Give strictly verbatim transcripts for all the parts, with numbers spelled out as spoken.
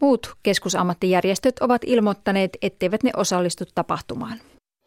Muut keskusammattijärjestöt ovat ilmoittaneet, etteivät ne osallistu tapahtumaan.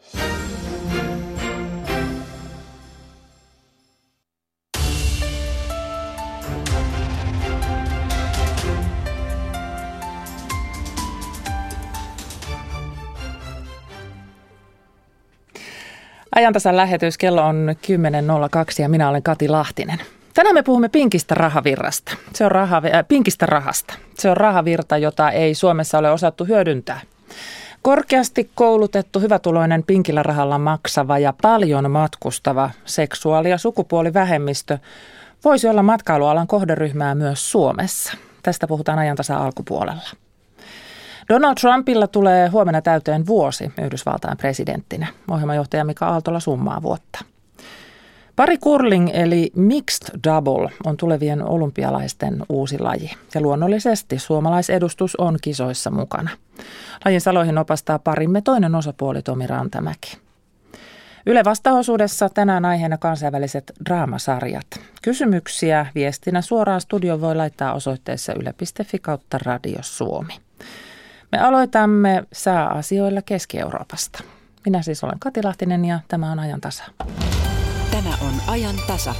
Ajantasan lähetys, kello on kymmenen nolla kaksi ja minä olen Kati Lahtinen. Tänään me puhumme pinkistä rahavirrasta. Se on raha, äh, pinkistä rahasta. Se on rahavirta, jota ei Suomessa ole osattu hyödyntää. Korkeasti koulutettu, hyvätuloinen, pinkillä rahalla maksava ja paljon matkustava seksuaali- ja sukupuolivähemmistö voisi olla matkailualan kohderyhmää myös Suomessa. Tästä puhutaan Ajantasan alkupuolella. Donald Trumpilla tulee huomenna täyteen vuosi Yhdysvaltain presidenttinä. Ohjelmajohtaja Mika Aaltola summaa vuotta. Pari curling eli mixed double on tulevien olympialaisten uusi laji. Ja luonnollisesti suomalaisedustus on kisoissa mukana. Lajin saloihin opastaa parimme toinen osapuoli Tomi Rantamäki. Yle Vastaosuudessa tänään aiheena kansainväliset draamasarjat. Kysymyksiä viestinä suoraan studioon voi laittaa osoitteessa yle piste fi kautta Radio Suomi. Me aloitamme sääasioilla Keski-Euroopasta. Minä siis olen Kati Lahtinen ja tämä on Ajan tasa. Tämä on Ajan tasa.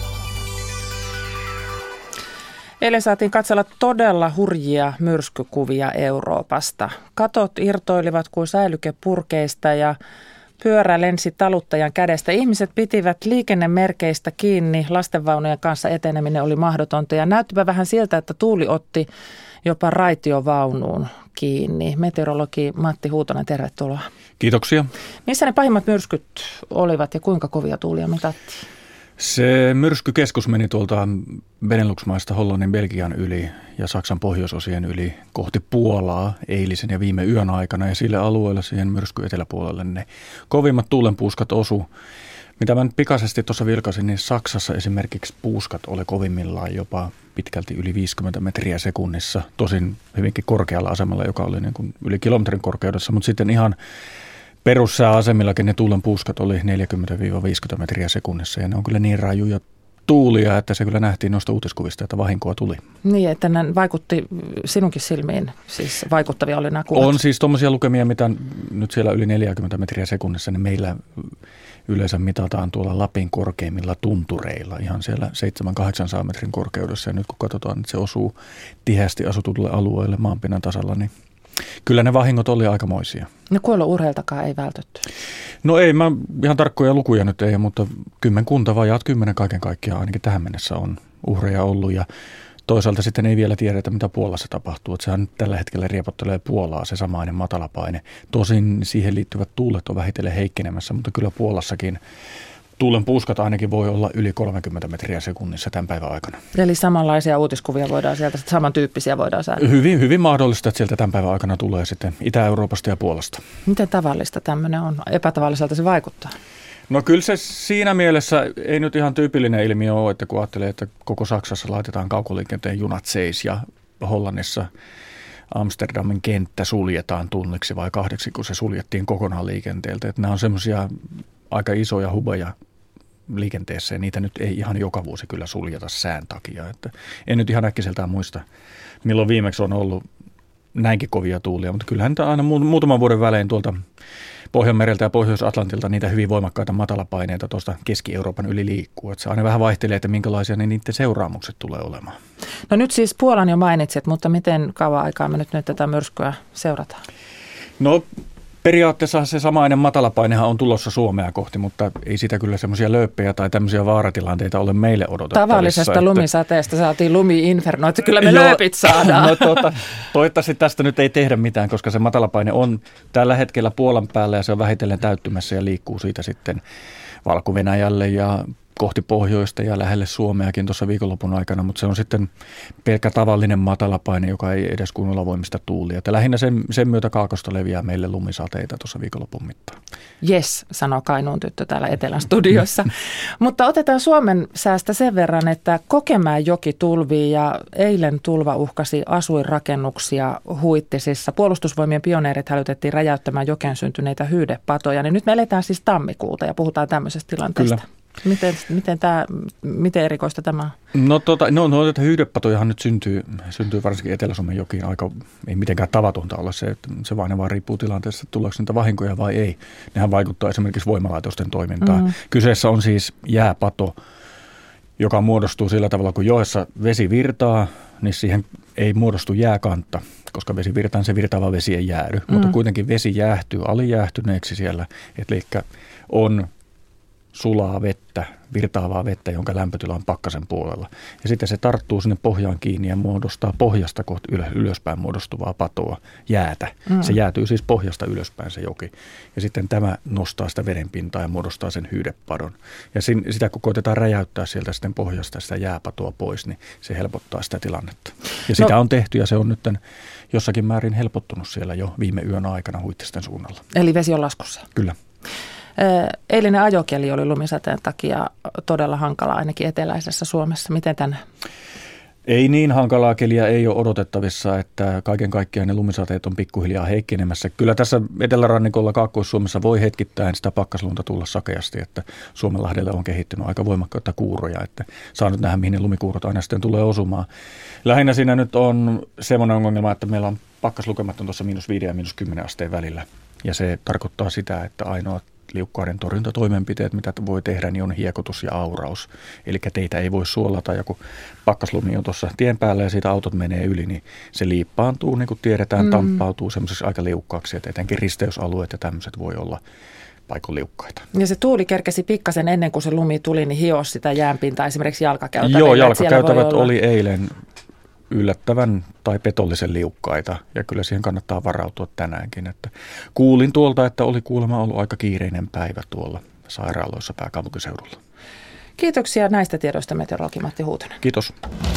Eilen saatiin katsella todella hurjia myrskykuvia Euroopasta. Katot irtoilivat kuin säilykepurkeista ja pyörä lensi taluttajan kädestä. Ihmiset pitivät liikennemerkeistä kiinni. Lastenvaunujen kanssa eteneminen oli mahdotonta ja näyttipä vähän siltä, että tuuli otti jopa raitiovaunuun kiinni. Meteorologi Matti Huutonen, tervetuloa. Kiitoksia. Missä ne pahimmat myrskyt olivat ja kuinka kovia tuulia mitattiin? Se myrskykeskus meni tuolta Benelux-maista Hollannin, Belgian yli ja Saksan pohjoisosien yli kohti Puolaa eilisen ja viime yön aikana. Ja sille alueelle, siihen myrsky eteläpuolelle, ne kovimmat tuulenpuuskat osu. Mitä mä nyt pikaisesti tuossa vilkasin, niin Saksassa esimerkiksi puuskat oli kovimmillaan jopa pitkälti yli viisikymmentä metriä sekunnissa. Tosin hyvinkin korkealla asemalla, joka oli niin kuin yli kilometrin korkeudessa, mutta sitten ihan perussääasemillakin ne tuulen puuskat oli neljäkymmentä viisikymmentä metriä sekunnissa. Ja ne on kyllä niin rajuja tuulia, että se kyllä nähtiin noista uutiskuvista, että vahinkoa tuli. Niin, että ne vaikutti sinunkin silmiin, siis vaikuttavia oli nämä kuvat. On siis tuommoisia lukemia, mitä nyt siellä yli neljäkymmentä metriä sekunnissa, niin meillä yleensä mitataan tuolla Lapin korkeimmilla tuntureilla, ihan siellä seitsemän kahdeksansataa metrin korkeudessa. Ja nyt kun katsotaan, että se osuu tiheästi asutulle alueelle maanpinnan tasalla, niin kyllä ne vahingot oli aikamoisia. No kuolourheiltakaan ei vältetty. No ei, mä ihan tarkkoja lukuja nyt ei, mutta kymmenkunta vajaat kymmenen kaiken kaikkiaan ainakin tähän mennessä on uhreja ollut. Ja toisaalta sitten ei vielä tiedetä, mitä Puolassa tapahtuu. Että sehän nyt tällä hetkellä riepottelee Puolaa se samainen matalapaine. Tosin siihen liittyvät tuulet on vähitellen heikkenemässä, mutta kyllä Puolassakin tuulen puuskat ainakin voi olla yli kolmekymmentä metriä sekunnissa tämän päivän aikana. Eli samanlaisia uutiskuvia voidaan sieltä, samantyyppisiä voidaan saada? Hyvin, hyvin mahdollista, että sieltä tämän päivän aikana tulee sitten Itä-Euroopasta ja Puolasta. Miten tavallista tämmöinen on? Epätavalliselta se vaikuttaa? No kyllä se siinä mielessä ei nyt ihan tyypillinen ilmiö ole, että kun ajattelee, että koko Saksassa laitetaan kaukoliikenteen junat seis ja Hollannissa Amsterdamin kenttä suljetaan tunniksi vai kahdeksi, kun se suljettiin kokonaan liikenteeltä. Että nämä on semmoisia aika isoja hubeja liikenteessä ja niitä nyt ei ihan joka vuosi kyllä suljeta sään takia. Että en nyt ihan äkkiseltään muista, milloin viimeksi on ollut näinkin kovia tuulia, mutta kyllähän aina muutaman vuoden välein tuolta Pohjanmereltä ja Pohjois-Atlantilta niitä hyvin voimakkaita matalapaineita tuosta Keski-Euroopan yli liikkuu. Että se aina vähän vaihtelee, että minkälaisia ne niiden seuraamukset tulee olemaan. No nyt siis Puolan jo mainitsit, mutta miten kauan aikaa me nyt, nyt tätä myrskyä seurataan? No periaatteessa se samainen matalapainehan on tulossa Suomea kohti, mutta ei sitä kyllä semmoisia lööppejä tai tämmöisiä vaaratilanteita ole meille odotettavissa. Tavallisesta että lumisateesta saatiin lumi-inferno, että kyllä me lööpit saadaan. No tuota, toivottavasti tästä nyt ei tehdä mitään, koska se matalapaine on tällä hetkellä Puolan päällä ja se on vähitellen täyttymässä ja liikkuu siitä sitten Valko-Venäjälle ja kohti pohjoista ja lähelle Suomeakin tuossa viikonlopun aikana, mutta se on sitten pelkkä tavallinen matalapaine, joka ei edes kunnolla voimista tuulia. Että lähinnä sen, sen myötä kaakosta leviää meille lumisateita tuossa viikonlopun mittaan. Jes, sanoo Kainuun tyttö täällä Etelän studiossa. Mutta otetaan Suomen säästä sen verran, että Kokemäenjoki tulvii ja eilen tulva uhkasi asuinrakennuksia Huittisissa. Puolustusvoimien pioneerit hälytettiin räjäyttämään jokeen syntyneitä hyydepatoja. Niin nyt me eletään siis tammikuuta ja puhutaan tämmöisestä tilanteesta. Kyllä. Miten, miten, tämä, miten erikoista tämä on? No, tota, no, no että hyydepatojahan nyt syntyy, syntyy varsinkin Etelä-Suomen jokiin aika, ei mitenkään tavatonta olla se, että se vain vaan riippuu tilanteesta, että tuleeko niitä vahinkoja vai ei. Nehän vaikuttaa esimerkiksi voimalaitosten toimintaan. Mm. Kyseessä on siis jääpato, joka muodostuu sillä tavalla, kun joessa vesi virtaa, niin siihen ei muodostu jääkantta, koska vesi virtaan, se virtaava vesi ei jäädy, mm. mutta kuitenkin vesi jäähtyy alijäähtyneeksi siellä, eli on sulaa vettä, virtaavaa vettä, jonka lämpötila on pakkasen puolella. Ja sitten se tarttuu sinne pohjaan kiinni ja muodostaa pohjasta kohti ylöspäin muodostuvaa patoa, jäätä. Mm. Se jäätyy siis pohjasta ylöspäin se joki. Ja sitten tämä nostaa sitä vedenpintaa ja muodostaa sen hyydepadon. Ja sitä kun koitetaan räjäyttää sieltä sitten pohjasta sitä jääpatoa pois, niin se helpottaa sitä tilannetta. Ja sitä no. on tehty ja se on nyt jossakin määrin helpottunut siellä jo viime yön aikana Huittisten suunnalla. Eli vesi on laskussa? Kyllä. Eilinen ajokeli oli lumisateen takia todella hankala ainakin eteläisessä Suomessa. Miten tänään? Ei niin hankalaa keliä ei ole odotettavissa, että kaiken kaikkiaan ne lumisateet on pikkuhiljaa heikkenemässä. Kyllä tässä etelärannikolla Kaakkois-Suomessa voi hetkittäin sitä pakkaslunta tulla sakeasti, että Suomenlahdelle on kehittynyt aika voimakkaita kuuroja, että saa nyt nähdä, mihin ne lumikuurot aina sitten tulee osumaan. Lähinnä siinä nyt on semmoinen ongelma, että meillä on pakkaslukemat on tuossa miinus viiden ja miinus kymmenen asteen välillä, ja se tarkoittaa sitä, että ainoa liukkaiden torjuntatoimenpiteet, mitä voi tehdä, niin on hiekotus ja auraus. Eli teitä ei voi suolata, ja kun pakkaslumi on tuossa tien päällä ja siitä autot menee yli, niin se liippaantuu, niin kuin tiedetään, mm. tamppautuu semmoiseksi aika liukkaaksi, että etenkin risteysalueet ja tämmöiset voi olla paikon liukkaita. Ja se tuuli kerkesi pikkasen ennen kuin se lumi tuli, niin hios sitä jäänpintaa esimerkiksi jalkakäytävillä. Joo, jalkakäytävät oli eilen yllättävän tai petollisen liukkaita, ja kyllä siihen kannattaa varautua tänäänkin. Että kuulin tuolta, että oli kuulemma ollut aika kiireinen päivä tuolla sairaaloissa pääkaupunkiseudulla. Kiitoksia näistä tiedoista, meteorologi Matti Huutonen. Kiitos.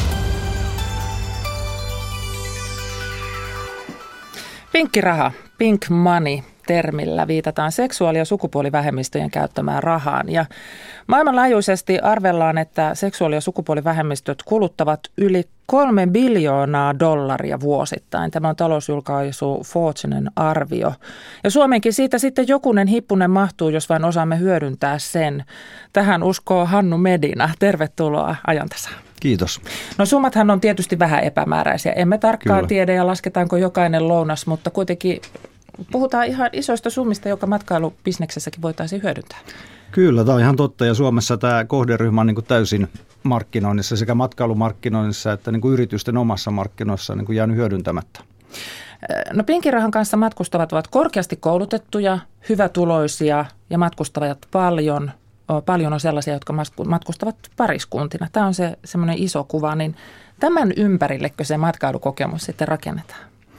Pinkkiraha, pink money. Termillä viitataan seksuaali- ja sukupuolivähemmistöjen käyttämään rahaan. Ja maailmanlaajuisesti arvellaan, että seksuaali- ja sukupuolivähemmistöt kuluttavat yli kolme biljoonaa dollaria vuosittain. Tämä on talousjulkaisu Fortunen arvio. Ja Suomenkin siitä sitten jokunen hippunen mahtuu, jos vain osaamme hyödyntää sen. Tähän uskoo Hannu Medina. Tervetuloa Ajantasaan. Kiitos. No summathan on tietysti vähän epämääräisiä. Emme tarkkaan Kyllä. tiedä ja lasketaanko jokainen lounas, mutta kuitenkin puhutaan ihan isoista summista, joka matkailubisneksessäkin voitaisiin hyödyntää. Kyllä, tämä on ihan totta, ja Suomessa tämä kohderyhmä on niin kuin täysin markkinoinnissa, sekä matkailumarkkinoinnissa että niin kuin yritysten omassa markkinoissa niin kuin jäänyt hyödyntämättä. No Pinkirahan kanssa matkustavat ovat korkeasti koulutettuja, hyvätuloisia ja matkustavat paljon. Paljon on sellaisia, jotka matkustavat pariskuntina. Tämä on se semmoinen iso kuva, niin tämän ympärillekö se matkailukokemus sitten rakennetaan?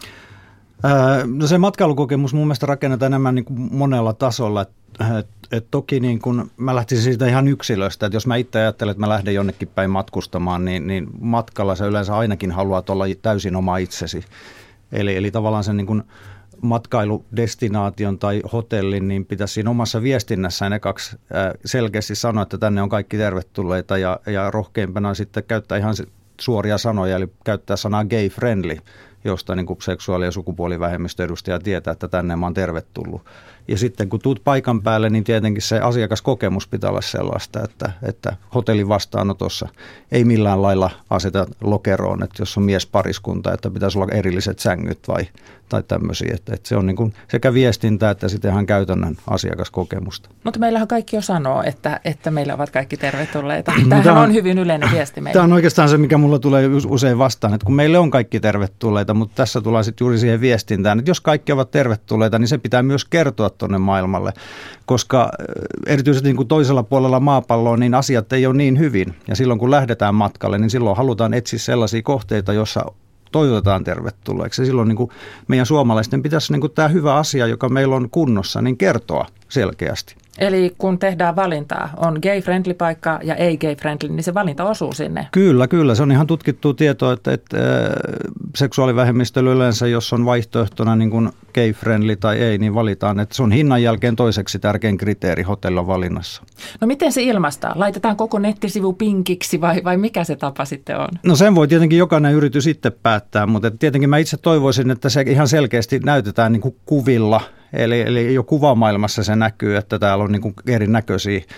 No se matkailukokemus mun mielestä rakennetaan enemmän niin kuin monella tasolla. Et, et, et toki niin kun mä lähtisin siitä ihan yksilöstä, että jos mä itse ajattelen, että mä lähden jonnekin päin matkustamaan, niin, niin matkalla sä yleensä ainakin haluat olla täysin oma itsesi. Eli, eli tavallaan sen niin kun matkailudestinaation tai hotellin, niin pitäisi siinä omassa viestinnässään ekaksi selkeästi sanoa, että tänne on kaikki tervetulleita, ja, ja rohkeimpana sitten käyttää ihan suoria sanoja, eli käyttää sanaa gay friendly, josta niin kuin seksuaali- ja sukupuolivähemmistöedustaja tietää, että tänne mä oon tervetullut. Ja sitten kun tuut paikan päälle, niin tietenkin se asiakaskokemus pitää olla sellaista, että, että hotellin vastaanotossa ei millään lailla aseta lokeroon, että jos on miespariskunta, että pitäisi olla erilliset sängyt vai, tai tämmöisiä. Että, että se on niin kuin sekä viestintää että sitten ihan käytännön asiakaskokemusta. Mutta meillähän kaikki jo sanoo, että, että meillä ovat kaikki tervetulleita. Tämähän on hyvin yleinen viesti meille. Tämä on oikeastaan se, mikä mulla tulee usein vastaan, että kun meille on kaikki tervetulleita, mutta tässä tullaan sitten juuri siihen viestintään, että jos kaikki ovat tervetulleita, niin se pitää myös kertoa tuonne maailmalle, koska erityisesti niin kuin toisella puolella maapalloa, niin asiat ei ole niin hyvin. Ja silloin kun lähdetään matkalle, niin silloin halutaan etsiä sellaisia kohteita, joissa toivotetaan tervetulleeksi. Ja silloin niin kuin meidän suomalaisten pitäisi niin kuin tämä hyvä asia, joka meillä on kunnossa, niin kertoa selkeästi. Eli kun tehdään valintaa, on gay-friendly paikka ja ei gay-friendly, niin se valinta osuu sinne. Kyllä, kyllä. Se on ihan tutkittua tietoa, että, että seksuaalivähemmistöllä yleensä, jos on vaihtoehtona niin kuin gay-friendly tai ei, niin valitaan, että se on hinnan jälkeen toiseksi tärkein kriteeri hotellin valinnassa. No miten se ilmaistaan? Laitetaan koko nettisivu pinkiksi vai, vai mikä se tapa sitten on? No sen voi tietenkin jokainen yritys itse päättää, mutta tietenkin mä itse toivoisin, että se ihan selkeästi näytetään niin kuin kuvilla. Eli, eli jo kuvamaailmassa se näkyy, että täällä on niin kuin erinäköisiä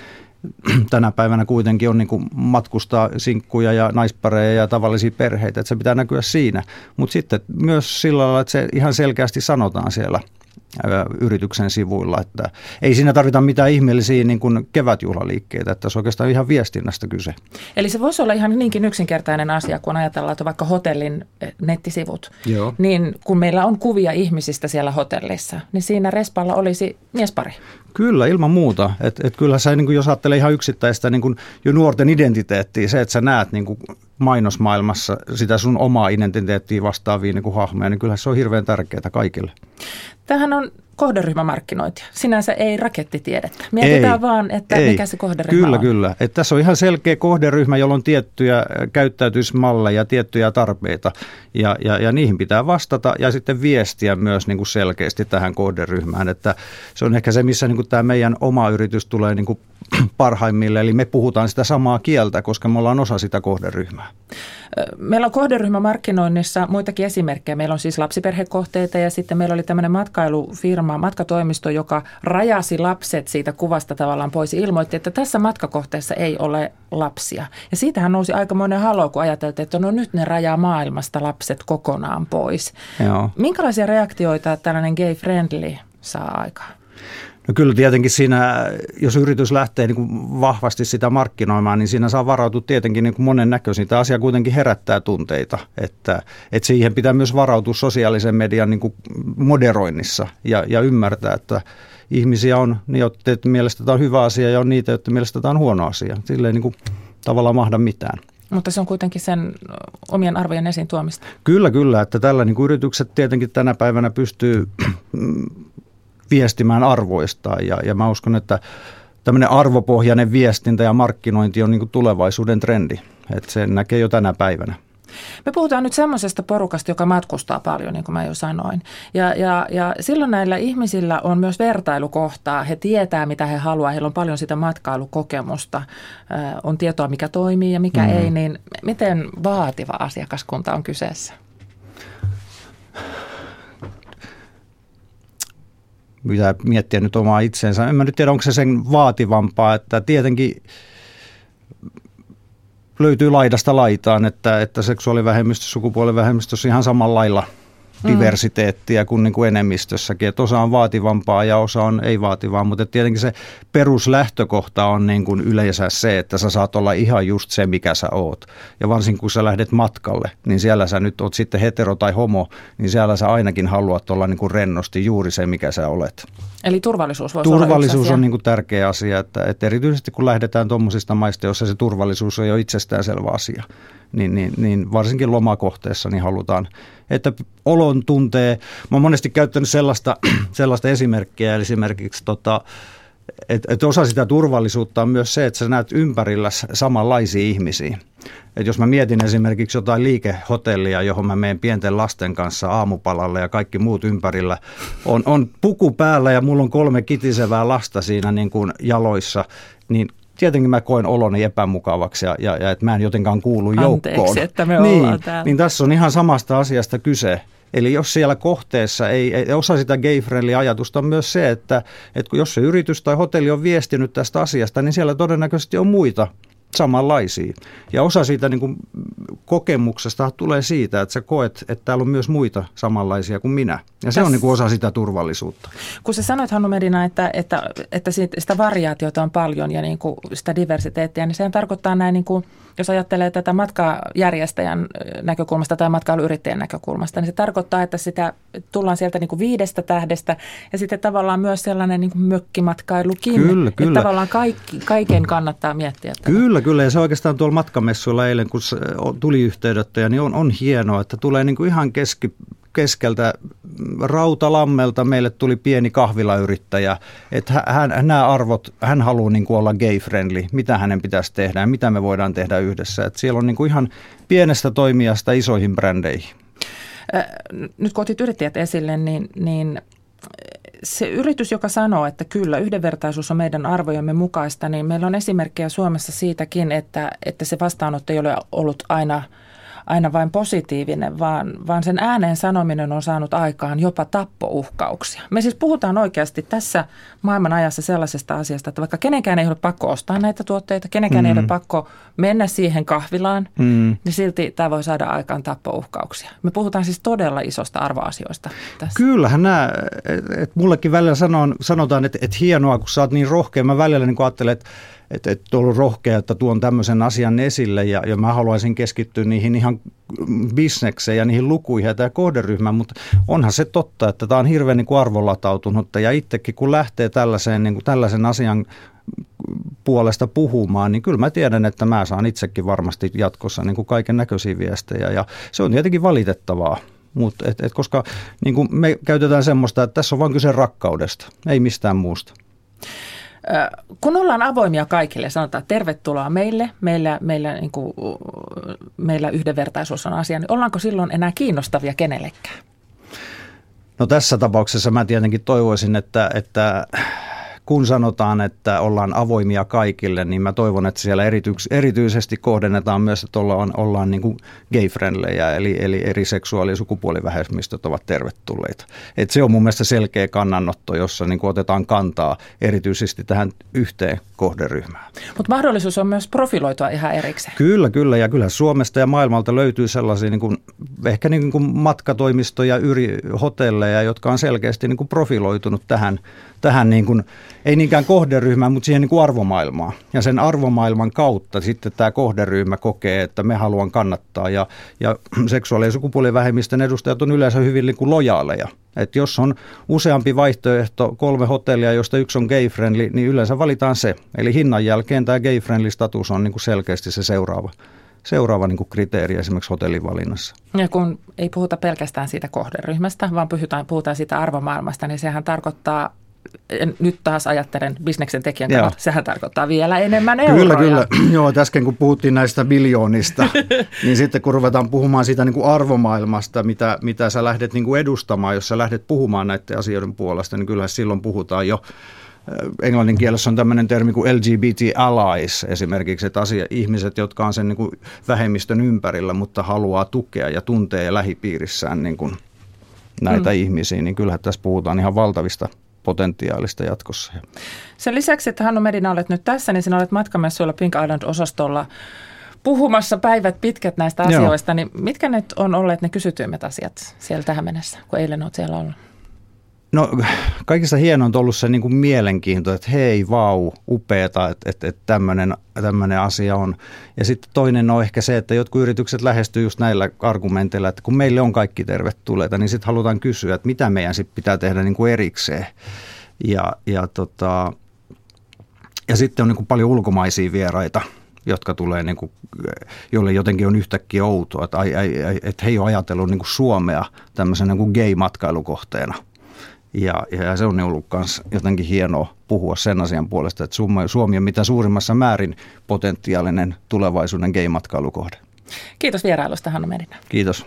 tänä päivänä kuitenkin on niin kuin matkustaa sinkkuja ja naispareja ja tavallisia perheitä, että se pitää näkyä siinä. Mutta sitten myös sillä lailla, että se ihan selkeästi sanotaan siellä yrityksen sivuilla, että ei siinä tarvita mitään ihmeellisiä niin kuin kevätjuhlaliikkeitä, että se on oikeastaan ihan viestinnästä kyse. Eli se voisi olla ihan niinkin yksinkertainen asia, kun ajatellaan, että vaikka hotellin nettisivut, Joo. niin kun meillä on kuvia ihmisistä siellä hotellissa, niin siinä respalla olisi miespari. Kyllä, ilman muuta. Et, et kyllä sä, niin kuin jos ajattelee ihan yksittäistä niin kuin jo nuorten identiteettiä, se, että sä näet niin kuin mainosmaailmassa sitä sun omaa identiteettiä vastaavia niin kuin hahmoja, niin kyllä se on hirveän tärkeää kaikille. Tämähän on kohderyhmämarkkinointia. Sinänsä ei rakettitiedettä. Mietitään ei, vaan, että ei. mikä se kohderyhmä kyllä, on. Kyllä, kyllä. Tässä on ihan selkeä kohderyhmä, jolla on tiettyjä käyttäytymismalleja, tiettyjä tarpeita ja, ja, ja niihin pitää vastata ja sitten viestiä myös niin kuin selkeästi tähän kohderyhmään. Että se on ehkä se, missä niin kuin tämä meidän oma yritys tulee niin kuin parhaimmille, eli me puhutaan sitä samaa kieltä, koska me ollaan osa sitä kohderyhmää. Meillä on kohderyhmämarkkinoinnissa muitakin esimerkkejä. Meillä on siis lapsiperhekohteita ja sitten meillä oli tämmöinen matkailufirma, matkatoimisto, joka rajasi lapset siitä kuvasta tavallaan pois ja ilmoitti, että tässä matkakohteessa ei ole lapsia. Ja siitähän nousi aikamoinen halo, kun ajateltiin, että no nyt ne rajaa maailmasta lapset kokonaan pois. Joo. Minkälaisia reaktioita tällainen gay friendly saa aikaan? No kyllä tietenkin siinä, jos yritys lähtee niin kuin vahvasti sitä markkinoimaan, niin siinä saa varautua tietenkin niin kuin monennäköisiin. Tämä asia kuitenkin herättää tunteita, että, että siihen pitää myös varautua sosiaalisen median niin kuin moderoinnissa ja, ja ymmärtää, että ihmisiä on niin, että mielestä tämä on hyvä asia ja on niitä, jotka mielestä tämä on huono asia. Sillä ei niin kuin tavallaan mahda mitään. Mutta se on kuitenkin sen omien arvojen esiin tuomista. Kyllä, kyllä. Että tällä niin kuin yritykset tietenkin tänä päivänä pystyy viestimään arvoistaan ja, ja mä uskon, että tämmöinen arvopohjainen viestintä ja markkinointi on niin kuin tulevaisuuden trendi, että se näkee jo tänä päivänä. Me puhutaan nyt semmoisesta porukasta, joka matkustaa paljon, niin kuin mä jo sanoin. Ja, ja, ja silloin näillä ihmisillä on myös vertailukohtaa. He tietää, mitä he haluaa. Heillä on paljon sitä matkailukokemusta. Äh, on tietoa, mikä toimii ja mikä mm. ei. Niin miten vaativa asiakaskunta on kyseessä? Pitää miettiä nyt omaa itseensä. En mä nyt tiedä, onko se sen vaativampaa, että tietenkin löytyy laidasta laitaan, että, että seksuaalivähemmistössä, sukupuolivähemmistössä ihan samalla lailla diversiteettiä kuin, niin kuin enemmistössäkin. Että osa on vaativampaa ja osa on ei vaativaa, mutta tietenkin se peruslähtökohta on niin kuin yleensä se, että sä saat olla ihan just se, mikä sä oot. Ja varsinkin kun sä lähdet matkalle, niin siellä sä nyt oot sitten hetero tai homo, niin siellä sä ainakin haluat olla niin kuin rennosti juuri se, mikä sä olet. Eli turvallisuus voisi turvallisuus olla yksi asia. on niin kuin tärkeä asia, että, että erityisesti kun lähdetään tuommoisista maista, joissa se turvallisuus on jo itsestäänselvä asia, niin, niin, niin varsinkin lomakohteessa niin halutaan, että olon tuntee. Mä oon monesti käyttänyt sellaista, sellaista esimerkkiä, eli esimerkiksi tota, että et osa sitä turvallisuutta on myös se, että sä näet ympärillä samanlaisia ihmisiä. Et jos mä mietin esimerkiksi jotain liikehotellia, johon mä menen pienten lasten kanssa aamupalalle ja kaikki muut ympärillä on, on puku päällä ja mulla on kolme kitisevää lasta siinä niin kuin jaloissa, niin tietenkin mä koen oloni epämukavaksi ja, ja, ja että mä en jotenkaan kuulu joukkoon. Anteeksi, että me niin, ollaan täällä. Niin tässä on ihan samasta asiasta kyse. Eli jos siellä kohteessa ei, ei osa sitä gay-friendly-ajatusta on myös se, että, että jos se yritys tai hotelli on viestinyt tästä asiasta, niin siellä todennäköisesti on muita samanlaisia. Ja osa siitä niin kuin kokemuksesta tulee siitä, että sä koet, että täällä on myös muita samanlaisia kuin minä. Ja se Täs, on niin kuin osa sitä turvallisuutta. Kun sä sanoit, Hannu Medina, että, että, että sitä variaatiota on paljon ja niin kuin sitä diversiteettiä, niin sehän tarkoittaa näin, niin kuin, jos ajattelee tätä matkajärjestäjän näkökulmasta tai matkailuyrittäjän näkökulmasta, niin se tarkoittaa, että sitä tullaan sieltä niin kuin viidestä tähdestä ja sitten tavallaan myös sellainen niin kuin mökkimatkailukin. Kyllä, kyllä. Että tavallaan kaikki, kaiken kannattaa miettiä. Tätä. Kyllä, kyllä. Ja se oikeastaan tuolla matkamessuilla eilen, kun tuli yhteydenottoja, niin on, on hienoa, että tulee niin kuin ihan keski, keskeltä Rautalammelta meille tuli pieni kahvilayrittäjä, että hän, nämä arvot, hän haluaa niin kuin olla gay-friendly, mitä hänen pitäisi tehdä ja mitä me voidaan tehdä yhdessä. Että siellä on niin kuin ihan pienestä toimijasta isoihin brändeihin. Nyt kun otit yrittäjät esille, niin, niin se yritys, joka sanoo, että kyllä yhdenvertaisuus on meidän arvojemme mukaista, niin meillä on esimerkkejä Suomessa siitäkin, että, että se vastaanotto ei ole ollut aina aina vain positiivinen, vaan, vaan sen ääneen sanominen on saanut aikaan jopa tappouhkauksia. Me siis puhutaan oikeasti tässä maailman ajassa sellaisesta asiasta, että vaikka kenenkään ei ole pakko ostaa näitä tuotteita, kenenkään mm. ei ole pakko mennä siihen kahvilaan, mm. niin silti tämä voi saada aikaan tappouhkauksia. Me puhutaan siis todella isosta arvoasioista tässä. Kyllähän nämä, että mullekin välillä sanon, sanotaan, että, että hienoa, kun sä oot niin rohkea. Mä välillä niin ajattelen, että Että et ollut rohkea, että tuon tämmöisen asian esille ja, ja mä haluaisin keskittyä niihin ihan bisnekseen ja niihin lukuihin ja tämä kohderyhmään, mutta onhan se totta, että tämä on hirveän niin kuin arvolatautunutta ja itsekin kun lähtee tällaiseen, niin kuin tällaisen asian puolesta puhumaan, niin kyllä mä tiedän, että mä saan itsekin varmasti jatkossa niin kuin kaiken näköisiä viestejä ja se on tietenkin valitettavaa. Mutta et, et koska niin kuin me käytetään semmoista, että tässä on vain kyse rakkaudesta, ei mistään muusta. Kun ollaan avoimia kaikille, sanotaan tervetuloa meille, meillä, meillä, niin kuin, meillä yhdenvertaisuus on asia, niin ollaanko silloin enää kiinnostavia kenellekään? No tässä tapauksessa mä tietenkin toivoisin, että, että kun sanotaan, että ollaan avoimia kaikille, niin mä toivon, että siellä erityis- erityisesti kohdennetaan myös, että ollaan, ollaan niin kuin gay-friendlejä, eli, eli eri seksuaali- ja sukupuolivähemmistöt ovat tervetulleita. Et se on mun mielestä selkeä kannanotto, jossa niin kuin otetaan kantaa erityisesti tähän yhteen kohderyhmään. Mutta mahdollisuus on myös profiloitua ihan erikseen. Kyllä, kyllä. Ja kyllä Suomesta ja maailmalta löytyy sellaisia niin kuin, ehkä niin kuin matkatoimistoja, yri, hotelleja, jotka on selkeästi niin kuin profiloitunut tähän, tähän niin kuin, ei niinkään kohderyhmään, mutta siihen niin kuin arvomaailmaan. Ja sen arvomaailman kautta sitten tämä kohderyhmä kokee, että me haluan kannattaa. Ja, ja seksuaali- ja sukupuolivähemmistön edustajat on yleensä hyvin niin kuin lojaaleja. Että jos on useampi vaihtoehto, kolme hotellia, josta yksi on gay-friendly, niin yleensä valitaan se. Eli hinnan jälkeen tämä gay-friendly status on niin kuin selkeästi se seuraava. seuraava niin kuin kriteeri esimerkiksi hotellivalinnassa. Ja kun ei puhuta pelkästään siitä kohderyhmästä, vaan puhutaan, puhutaan siitä arvomaailmasta, niin sehän tarkoittaa, nyt taas ajattelen bisneksen tekijän kannalta, sehän tarkoittaa vielä enemmän euroja. Kyllä, kyllä. Joo, äsken kun puhuttiin näistä biljoonista, niin sitten kun ruvetaan puhumaan siitä niin kuin arvomaailmasta, mitä, mitä sä lähdet niin kuin edustamaan, jos sä lähdet puhumaan näiden asioiden puolesta, niin kyllähän silloin puhutaan jo. Englannin kielessä on tämmöinen termi kuin L G B T allies esimerkiksi, että asia, ihmiset, jotka on sen niin kuin vähemmistön ympärillä, mutta haluaa tukea ja tuntee lähipiirissään niin kuin näitä mm. ihmisiä, niin kyllähän tässä puhutaan ihan valtavista potentiaalista jatkossa. Sen lisäksi, että Hannu Medina olet nyt tässä, niin sinä olet matkamessuilla Pink Island-osastolla puhumassa päivät pitkät näistä Joo. asioista, niin mitkä nyt on olleet ne kysytyimmät asiat siellä tähän mennessä, kun eilen olet siellä ollut? No kaikista hienointa on ollut se niin kuin mielenkiinto, että hei, vau, upeata, että, että, että tämmöinen, tämmöinen asia on. Ja sitten toinen on ehkä se, että jotkut yritykset lähestyy just näillä argumenteilla, että kun meille on kaikki tervetulleita, niin sitten halutaan kysyä, että mitä meidän sitten pitää tehdä niin kuin erikseen. Ja, ja, tota, ja sitten on niin kuin paljon ulkomaisia vieraita, jotka tulee, niin kuin, jolle jotenkin on yhtäkkiä outoa, että, ai, ai, ai, että he ei ole ajatellut niin kuin Suomea tämmöisen niin kuin gay-matkailukohteena. Ja, ja se on ollut myös jotenkin hienoa puhua sen asian puolesta, että Suomi on mitä suurimmassa määrin potentiaalinen tulevaisuuden gay-matkailukohde. Kiitos vierailusta, Hannu Medina. Kiitos.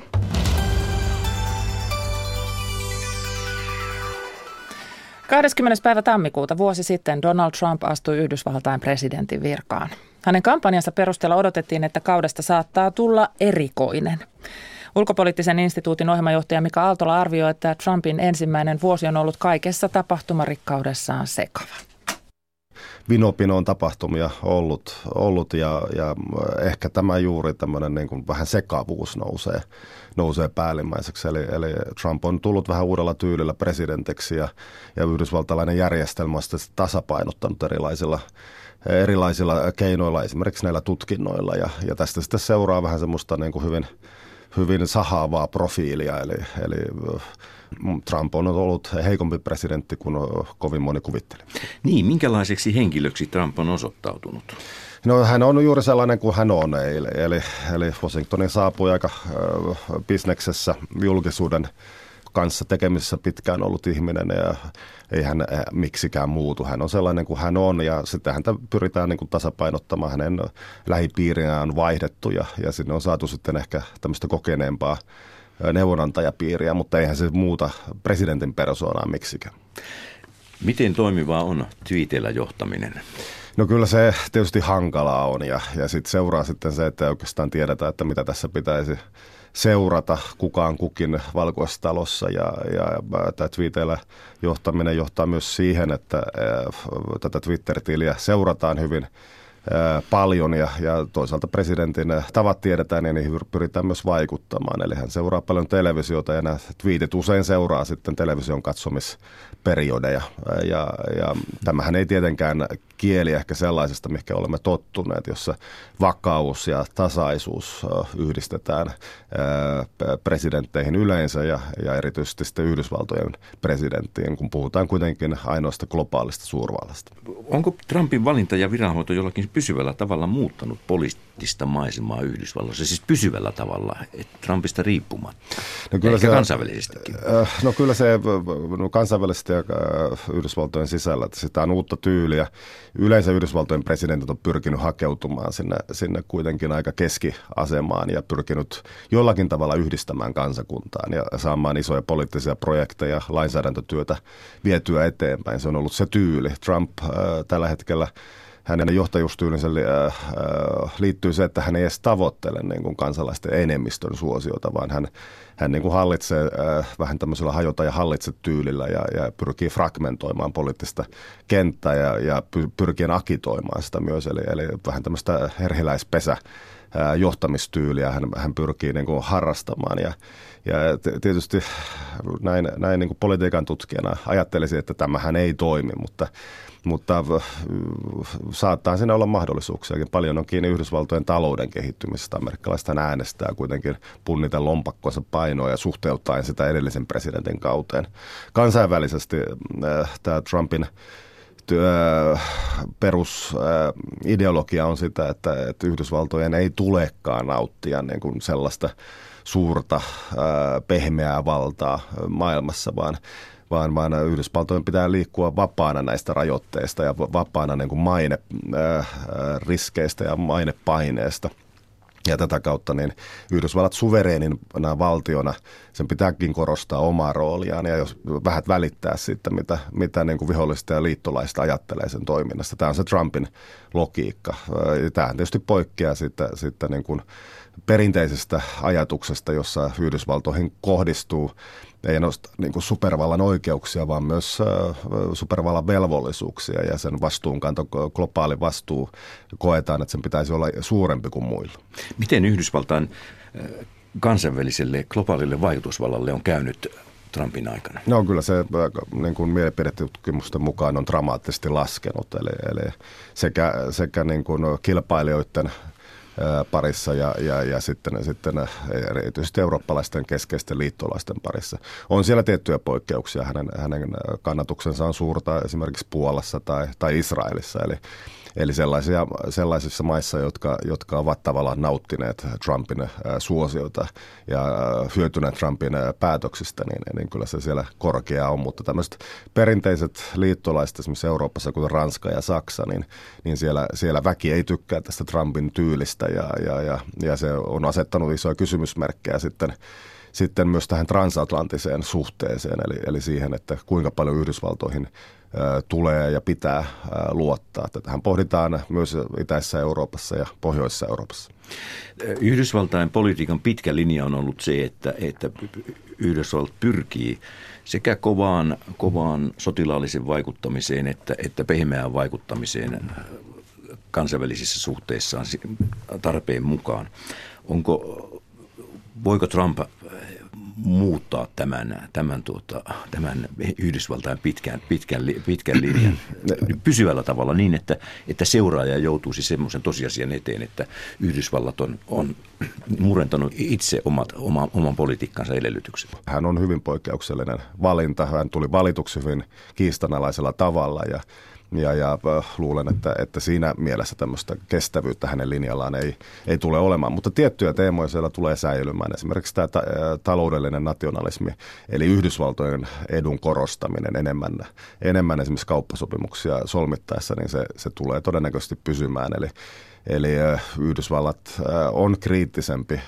kahdeskymmenes päivä tammikuuta vuosi sitten Donald Trump astui Yhdysvaltain presidentin virkaan. Hänen kampanjansa perusteella odotettiin, että kaudesta saattaa tulla erikoinen. Ulkopoliittisen instituutin ohjelmajohtaja Mika Aaltola arvioi, että Trumpin ensimmäinen vuosi on ollut kaikessa tapahtumarikkaudessaan sekava. Vinopinoon tapahtumia ollut, ollut ja, ja ehkä tämä juuri tämmöinen niin kuin vähän sekavuus nousee, nousee päällimmäiseksi. Eli, eli Trump on tullut vähän uudella tyylillä presidentiksi ja, ja yhdysvaltalainen järjestelmä on sitten tasapainottanut erilaisilla erilaisilla keinoilla, esimerkiksi näillä tutkinnoilla ja, ja tästä sitten seuraa vähän semmoista niin kuin hyvin hyvin sahaavaa profiilia, eli, eli Trump on ollut heikompi presidentti kuin kovin moni kuvitteli. Niin, minkälaiseksi henkilöksi Trump on osoittautunut? No hän on juuri sellainen kuin hän on, eli, eli, eli Washingtonin saapui aika äh, bisneksessä julkisuuden kanssa tekemisissä pitkään ollut ihminen ja ei hän miksikään muutu. Hän on sellainen kuin hän on ja sitten häntä pyritään niin kuin tasapainottamaan. Hänen lähipiiriä on vaihdettu ja, ja sinne on saatu sitten ehkä tämmöistä kokeneempaa neuvonantajapiiriä, mutta eihän se muuta presidentin persoonaa miksikään. Miten toimivaa on twiitillä johtaminen? No kyllä se tietysti hankalaa on ja, ja sitten seuraa sitten se, että oikeastaan tiedetään, että mitä tässä pitäisi seurata kukaan kukin Valkoisessa talossa ja, ja tämä Twitteillä johtaminen johtaa myös siihen, että ää, tätä Twitter-tiliä seurataan hyvin ää, paljon ja, ja toisaalta presidentin tavat tiedetään ja niihin pyritään myös vaikuttamaan. Eli hän seuraa paljon televisiota ja nämä tweetit usein seuraa sitten television katsomisperiodeja ja, ja tämähän ei tietenkään kieli ehkä sellaisesta, mihinkä olemme tottuneet, jossa vakaus ja tasaisuus yhdistetään presidentteihin yleensä ja, ja erityisesti sitten Yhdysvaltojen presidenttiin, kun puhutaan kuitenkin ainoasta globaalista suurvallasta. Onko Trumpin valinta ja viranhoito jollakin pysyvällä tavalla muuttanut poliittista maisemaa Yhdysvalloissa, siis pysyvällä tavalla, että Trumpista riippumatta, no kyllä ehkä se, kansainvälisestikin? No kyllä se no kansainvälisesti ja Yhdysvaltojen sisällä, että sitä on uutta tyyliä. Yleensä Yhdysvaltojen presidentit on pyrkinyt hakeutumaan sinne, sinne kuitenkin aika keskiasemaan ja pyrkinyt jollakin tavalla yhdistämään kansakuntaan ja saamaan isoja poliittisia projekteja, lainsäädäntötyötä vietyä eteenpäin. Se on ollut se tyyli. Trump äh, tällä hetkellä, hänen johtajuustyylinsä äh, liittyy se, että hän ei edes tavoittele niin kuin kansalaisten enemmistön suosiota, vaan hän, hän niin kuin hallitsee äh, vähän tämmöisellä hajota ja hallitse tyylillä ja, ja pyrkii fragmentoimaan poliittista kenttää ja, ja pyrkien agitoimaan sitä myös, eli, eli vähän tämmöistä herhiläispesä äh, johtamistyyliä hän, hän pyrkii niin kuin harrastamaan ja Ja tietysti näin, näin niin kuin politiikan tutkijana ajattelisin, että tämähän ei toimi, mutta, mutta saattaa siinä olla mahdollisuuksiakin. Paljon on kiinni Yhdysvaltojen talouden kehittymisestä. Amerikkalaisethan äänestää kuitenkin punniten lompakkonsa painoa ja suhteuttaen sitä edellisen presidentin kauteen. Kansainvälisesti äh, tämä Trumpin perusideologia on sitä, että, että Yhdysvaltojen ei tulekaan nauttia niin kuin sellaista suurta ää, pehmeää valtaa maailmassa, vaan, vaan, vaan Yhdysvaltojen pitää liikkua vapaana näistä rajoitteista ja vapaana niin kuin maine, ää, riskeistä ja mainepaineesta. Ja tätä kautta niin Yhdysvallat suvereenina valtiona, sen pitääkin korostaa omaa rooliaan ja jos vähän välittää siitä, mitä, mitä niin kuin vihollista ja liittolaista ajattelee sen toiminnasta. Tämä on se Trumpin logiikka. Tämähän tietysti poikkeaa siitä, siitä niin kuin perinteisestä ajatuksesta, jossa Yhdysvaltoihin kohdistuu ei ainoastaan niin kuin supervallan oikeuksia, vaan myös äh, supervallan velvollisuuksia ja sen vastuunkanto, globaali vastuu koetaan, että sen pitäisi olla suurempi kuin muilla. Miten Yhdysvaltain äh, kansainväliselle globaalille vaikutusvallalle on käynyt Trumpin aikana? No kyllä se niin kuin mielipidetutkimusten mukaan on dramaattisesti laskenut, eli, eli sekä, sekä niin kuin kilpailijoiden parissa ja, ja, ja sitten, sitten erityisesti eurooppalaisten keskeisten liittolaisten parissa. On siellä tiettyjä poikkeuksia. Hänen, hänen kannatuksensa on suurta esimerkiksi Puolassa tai, tai Israelissa, eli, eli sellaisia, sellaisissa maissa, jotka, jotka ovat tavallaan nauttineet Trumpin suosiota ja hyötyneet Trumpin päätöksistä, niin, niin kyllä se siellä korkea on. Mutta tämmöiset perinteiset liittolaiset esimerkiksi Euroopassa, kuten Ranska ja Saksa, niin, niin siellä, siellä väki ei tykkää tästä Trumpin tyylistä ja, ja, ja, ja se on asettanut isoja kysymysmerkkejä sitten sitten myös tähän transatlanttiseen suhteeseen, eli, eli siihen, että kuinka paljon Yhdysvaltoihin ä, tulee ja pitää ä, luottaa. Tähän pohditaan myös Itäisessä Euroopassa ja Pohjoisessa Euroopassa. Yhdysvaltain politiikan pitkä linja on ollut se, että, että Yhdysvallat pyrkii sekä kovaan, kovaan sotilaalliseen vaikuttamiseen että, että pehmeään vaikuttamiseen kansainvälisissä suhteissaan tarpeen mukaan. Onko... Voiko Trump muuttaa tämän, tämän, tuota, tämän Yhdysvaltain pitkän, pitkän, pitkän linjan pysyvällä tavalla niin, että, että seuraaja joutuisi semmoisen tosiasian eteen, että Yhdysvallat on, on murentanut itse omat, oma, oman politiikkansa edellytykset? Hän on hyvin poikkeuksellinen valinta. Hän tuli valituksi hyvin kiistanalaisella tavalla ja Ja, ja luulen, että, että siinä mielessä tämmöistä kestävyyttä hänen linjallaan ei, ei tule olemaan. Mutta tiettyjä teemoja siellä tulee säilymään. Esimerkiksi tämä ta- taloudellinen nationalismi, eli Yhdysvaltojen edun korostaminen enemmän, enemmän esimerkiksi kauppasopimuksia solmittaessa, niin se, se tulee todennäköisesti pysymään. Eli, Eli Yhdysvallat on kriittisempi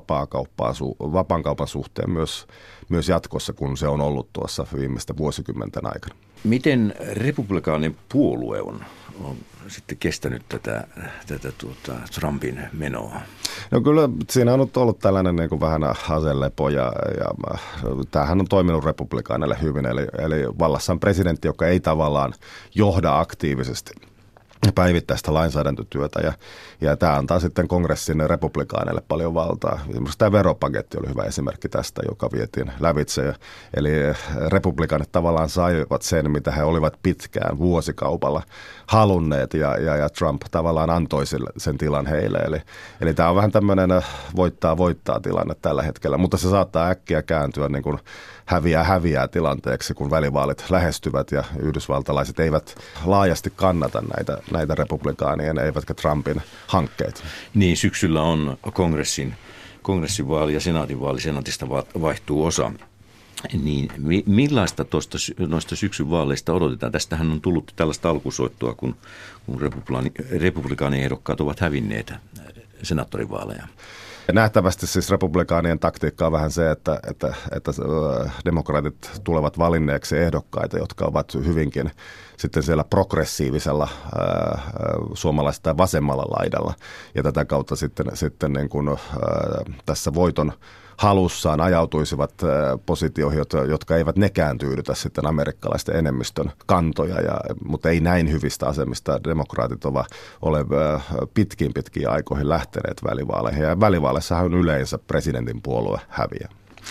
vapaan kaupan suhteen myös, myös jatkossa, kun se on ollut tuossa viimeisten vuosikymmenten aikana. Miten republikaaninen puolue on, on sitten kestänyt tätä, tätä tuota, Trumpin menoa? No kyllä siinä on ollut tällainen niin kuin vähän aselepo ja, ja tämähän on toiminut republikaaneille hyvin. Eli, eli vallassa on presidentti, joka ei tavallaan johda aktiivisesti päivittäistä lainsäädäntötyötä ja, ja tämä antaa sitten kongressin republikaaneille paljon valtaa. Esimerkiksi tämä veropaketti oli hyvä esimerkki tästä, joka vietiin lävitse. Ja, eli republikaanit tavallaan saivat sen, mitä he olivat pitkään vuosikaupalla halunneet ja, ja, ja Trump tavallaan antoi sen tilan heille. Eli, eli tämä on vähän tämmöinen voittaa-voittaa tilanne tällä hetkellä, mutta se saattaa äkkiä kääntyä niin kuin häviää häviää tilanteeksi, kun välivaalit lähestyvät ja yhdysvaltalaiset eivät laajasti kannata näitä, näitä republikaanien eivätkä Trumpin hankkeita. Niin, syksyllä on kongressin, kongressivaali ja senaatinvaali, senaatista vaihtuu osa. Niin, millaista tosta, noista syksyn vaaleista odotetaan? Tästähän on tullut tällaista alkusoittoa, kun, kun republikaaniehdokkaat ovat hävinneet senaattorivaaleja. Nähtävästi siis republikaanien taktiikka on vähän se, että, että, että demokraatit tulevat valinneeksi ehdokkaita, jotka ovat hyvinkin sitten siellä progressiivisella ää, suomalaisesta tai vasemmalla laidalla. Ja tätä kautta sitten, sitten niin kuin, ää, tässä voiton halussaan ajautuisivat positioihin, jotka eivät nekään tyydytä sitten amerikkalaisten enemmistön kantoja, ja, mutta ei näin hyvistä asemista demokraatit ovat ole pitkin pitkiin aikoihin lähteneet välivaaleihin. Ja välivaaleissahan on yleensä presidentin puolue häviä.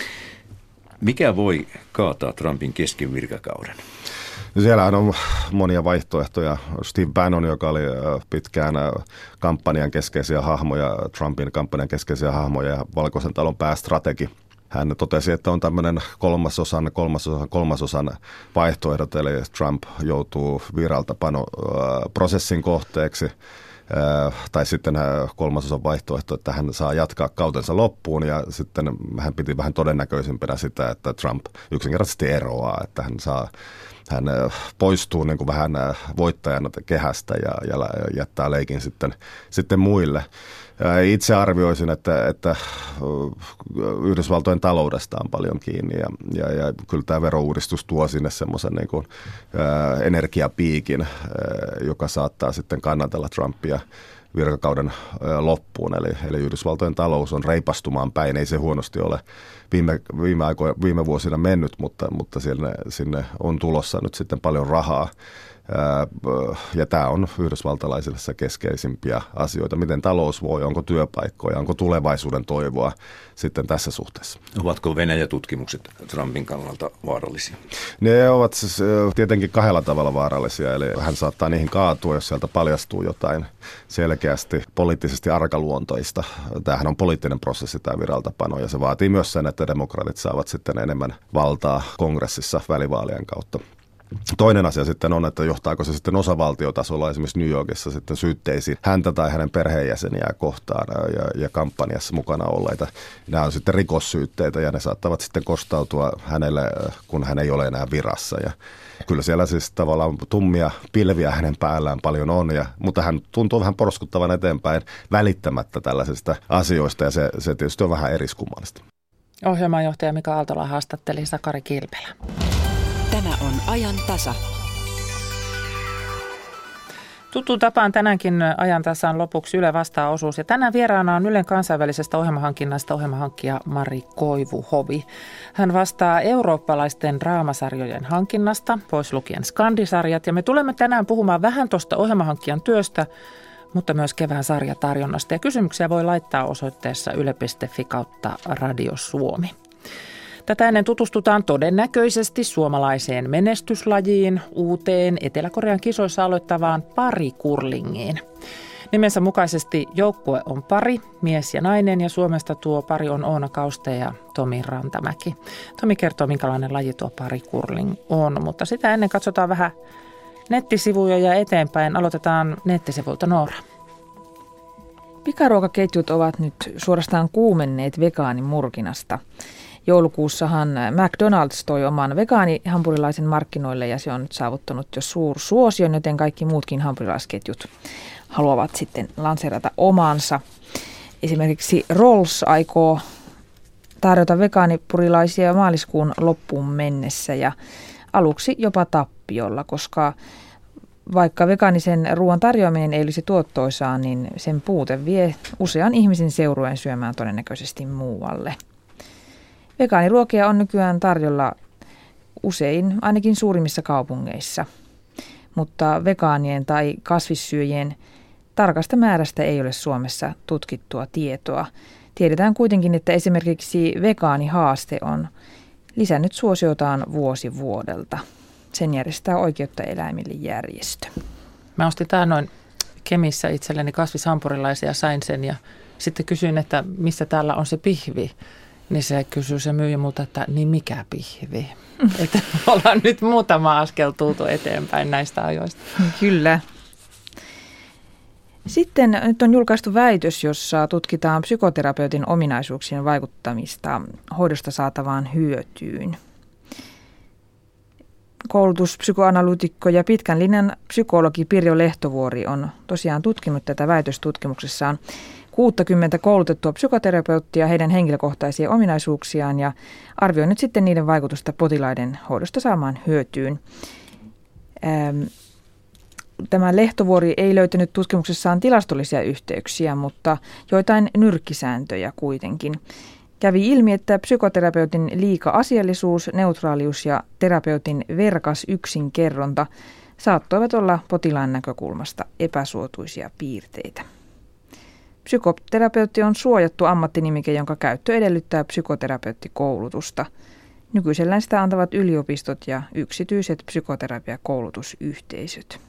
Mikä voi kaataa Trumpin kesken virkakauden? Siellähän on monia vaihtoehtoja. Steve Bannon, joka oli pitkään kampanjan keskeisiä hahmoja, Trumpin kampanjan keskeisiä hahmoja ja Valkoisen talon päästrategi. Hän totesi, että on tämmöinen kolmasosan, kolmasosan, kolmasosan vaihtoehdot, eli Trump joutuu viraltapano prosessin kohteeksi. Tai sitten kolmasosan vaihtoehto, että hän saa jatkaa kautensa loppuun, ja sitten hän piti vähän todennäköisimpänä sitä, että Trump yksinkertaisesti eroaa, että hän saa Hän poistuu niin kuin vähän voittajana kehästä ja, ja jättää leikin sitten, sitten muille. Itse arvioisin, että, että Yhdysvaltojen taloudesta on paljon kiinni ja, ja, ja kyllä tämä verouudistus tuo sinne semmoisen niin kuin, ä, energiapiikin, ä, joka saattaa sitten kannatella Trumpia virkakauden loppuun. Eli, eli Yhdysvaltojen talous on reipastumaan päin. Ei se huonosti ole viime, viime, aikoina, viime vuosina mennyt, mutta, mutta sinne, sinne on tulossa nyt sitten paljon rahaa. Ja tämä on yhdysvaltalaisille se keskeisimpiä asioita. Miten talous voi, onko työpaikkoja, onko tulevaisuuden toivoa sitten tässä suhteessa. Ovatko Venäjä-tutkimukset Trumpin kannalta vaarallisia? Ne ovat siis tietenkin kahdella tavalla vaarallisia. Eli hän saattaa niihin kaatua, jos sieltä paljastuu jotain selkeästi poliittisesti arkaluontoista. Tämähän on poliittinen prosessi, tämä viraltapano, ja se vaatii myös sen, että demokraatit saavat sitten enemmän valtaa kongressissa välivaalien kautta. Toinen asia sitten on, että johtaako se sitten osavaltiotasolla esimerkiksi New Yorkissa sitten syytteisiin häntä tai hänen perheenjäseniään kohtaan ja, ja kampanjassa mukana olleita. Nämä on sitten rikossyytteitä ja ne saattavat sitten kostautua hänelle, kun hän ei ole enää virassa. Ja kyllä siellä siis tavallaan tummia pilviä hänen päällään paljon on, ja, mutta hän tuntuu vähän porskuttavan eteenpäin välittämättä tällaisista asioista, ja se, se tietysti on vähän eriskummallista. Ohjelmanjohtaja Mika Aaltola haastatteli Sakari Kilpelä. Tämä on ajan tasa. Tuttuun tapaan tänäänkin ajan tasan lopuksi Yle vastaa-osuus. Ja tänään vieraana on Ylen kansainvälisestä ohjelmahankinnasta ohjelmahankkija Mari Koivu-Hovi. Hän vastaa eurooppalaisten draamasarjojen hankinnasta, pois lukien skandisarjat. Ja me tulemme tänään puhumaan vähän tuosta ohjelmahankkijan työstä, mutta myös kevään sarjatarjonnasta. Ja kysymyksiä voi laittaa osoitteessa yle piste fi kautta Radio Suomi. Tätä ennen tutustutaan todennäköisesti suomalaiseen menestyslajiin, uuteen Etelä-Korean kisoissa aloittavaan parikurlingiin. Nimensä mukaisesti joukkue on pari, mies ja nainen, ja Suomesta tuo pari on Oona Kauste ja Tomi Rantamäki. Tomi kertoo, minkälainen laji tuo parikurling on, mutta sitä ennen katsotaan vähän nettisivuja ja eteenpäin. Aloitetaan nettisivulta Noora. Pikaruokaketjut ovat nyt suorastaan kuumenneet vegaanimurkinasta. Joulukuussahan McDonald's toi oman vegaanihampurilaisen markkinoille ja se on nyt saavuttanut jo suursuosion, joten kaikki muutkin hampurilaisketjut haluavat sitten lanseerata omansa. Esimerkiksi Rolls aikoo tarjota vegaanipurilaisia maaliskuun loppuun mennessä ja aluksi jopa tappiolla, koska vaikka vegaanisen ruoan tarjoaminen ei olisi tuottoisaa, niin sen puute vie usean ihmisen seurueen syömään todennäköisesti muualle. Vegaaniruokia on nykyään tarjolla usein, ainakin suurimmissa kaupungeissa, mutta vegaanien tai kasvissyöjien tarkasta määrästä ei ole Suomessa tutkittua tietoa. Tiedetään kuitenkin, että esimerkiksi vegaanihaaste on lisännyt suosiotaan vuosi vuodelta. Sen järjestää Oikeutta eläimille -järjestö. Mä ostin taannoin Kemissä itselleni kasvishampurilaisia ja sain sen ja sitten kysyin, että missä täällä on se pihvi. Niin se kysyy se myyjä multa, että niin mikä pihvi? Että ollaan nyt muutama askel tultu eteenpäin näistä ajoista. Kyllä. Sitten nyt on julkaistu väitös, jossa tutkitaan psykoterapeutin ominaisuuksien vaikuttamista hoidosta saatavaan hyötyyn. Koulutuspsykoanalyytikko ja pitkän linjan psykologi Pirjo Lehtovuori on tosiaan tutkinut tätä väitöstutkimuksessaan kuusikymmentä koulutettua psykoterapeuttia, heidän henkilökohtaisia ominaisuuksiaan ja arvioinut sitten niiden vaikutusta potilaiden hoidosta saamaan hyötyyn. Tämä Lehtovuori ei löytänyt tutkimuksessaan tilastollisia yhteyksiä, mutta joitain nyrkkisääntöjä kuitenkin. Kävi ilmi, että psykoterapeutin liika asiallisuus, neutraalius ja terapeutin verkas yksinkerronta saattoivat olla potilaan näkökulmasta epäsuotuisia piirteitä. Psykoterapeutti on suojattu ammattinimike, jonka käyttö edellyttää psykoterapeuttikoulutusta. Nykyisellään sitä antavat yliopistot ja yksityiset psykoterapiakoulutusyhteisöt.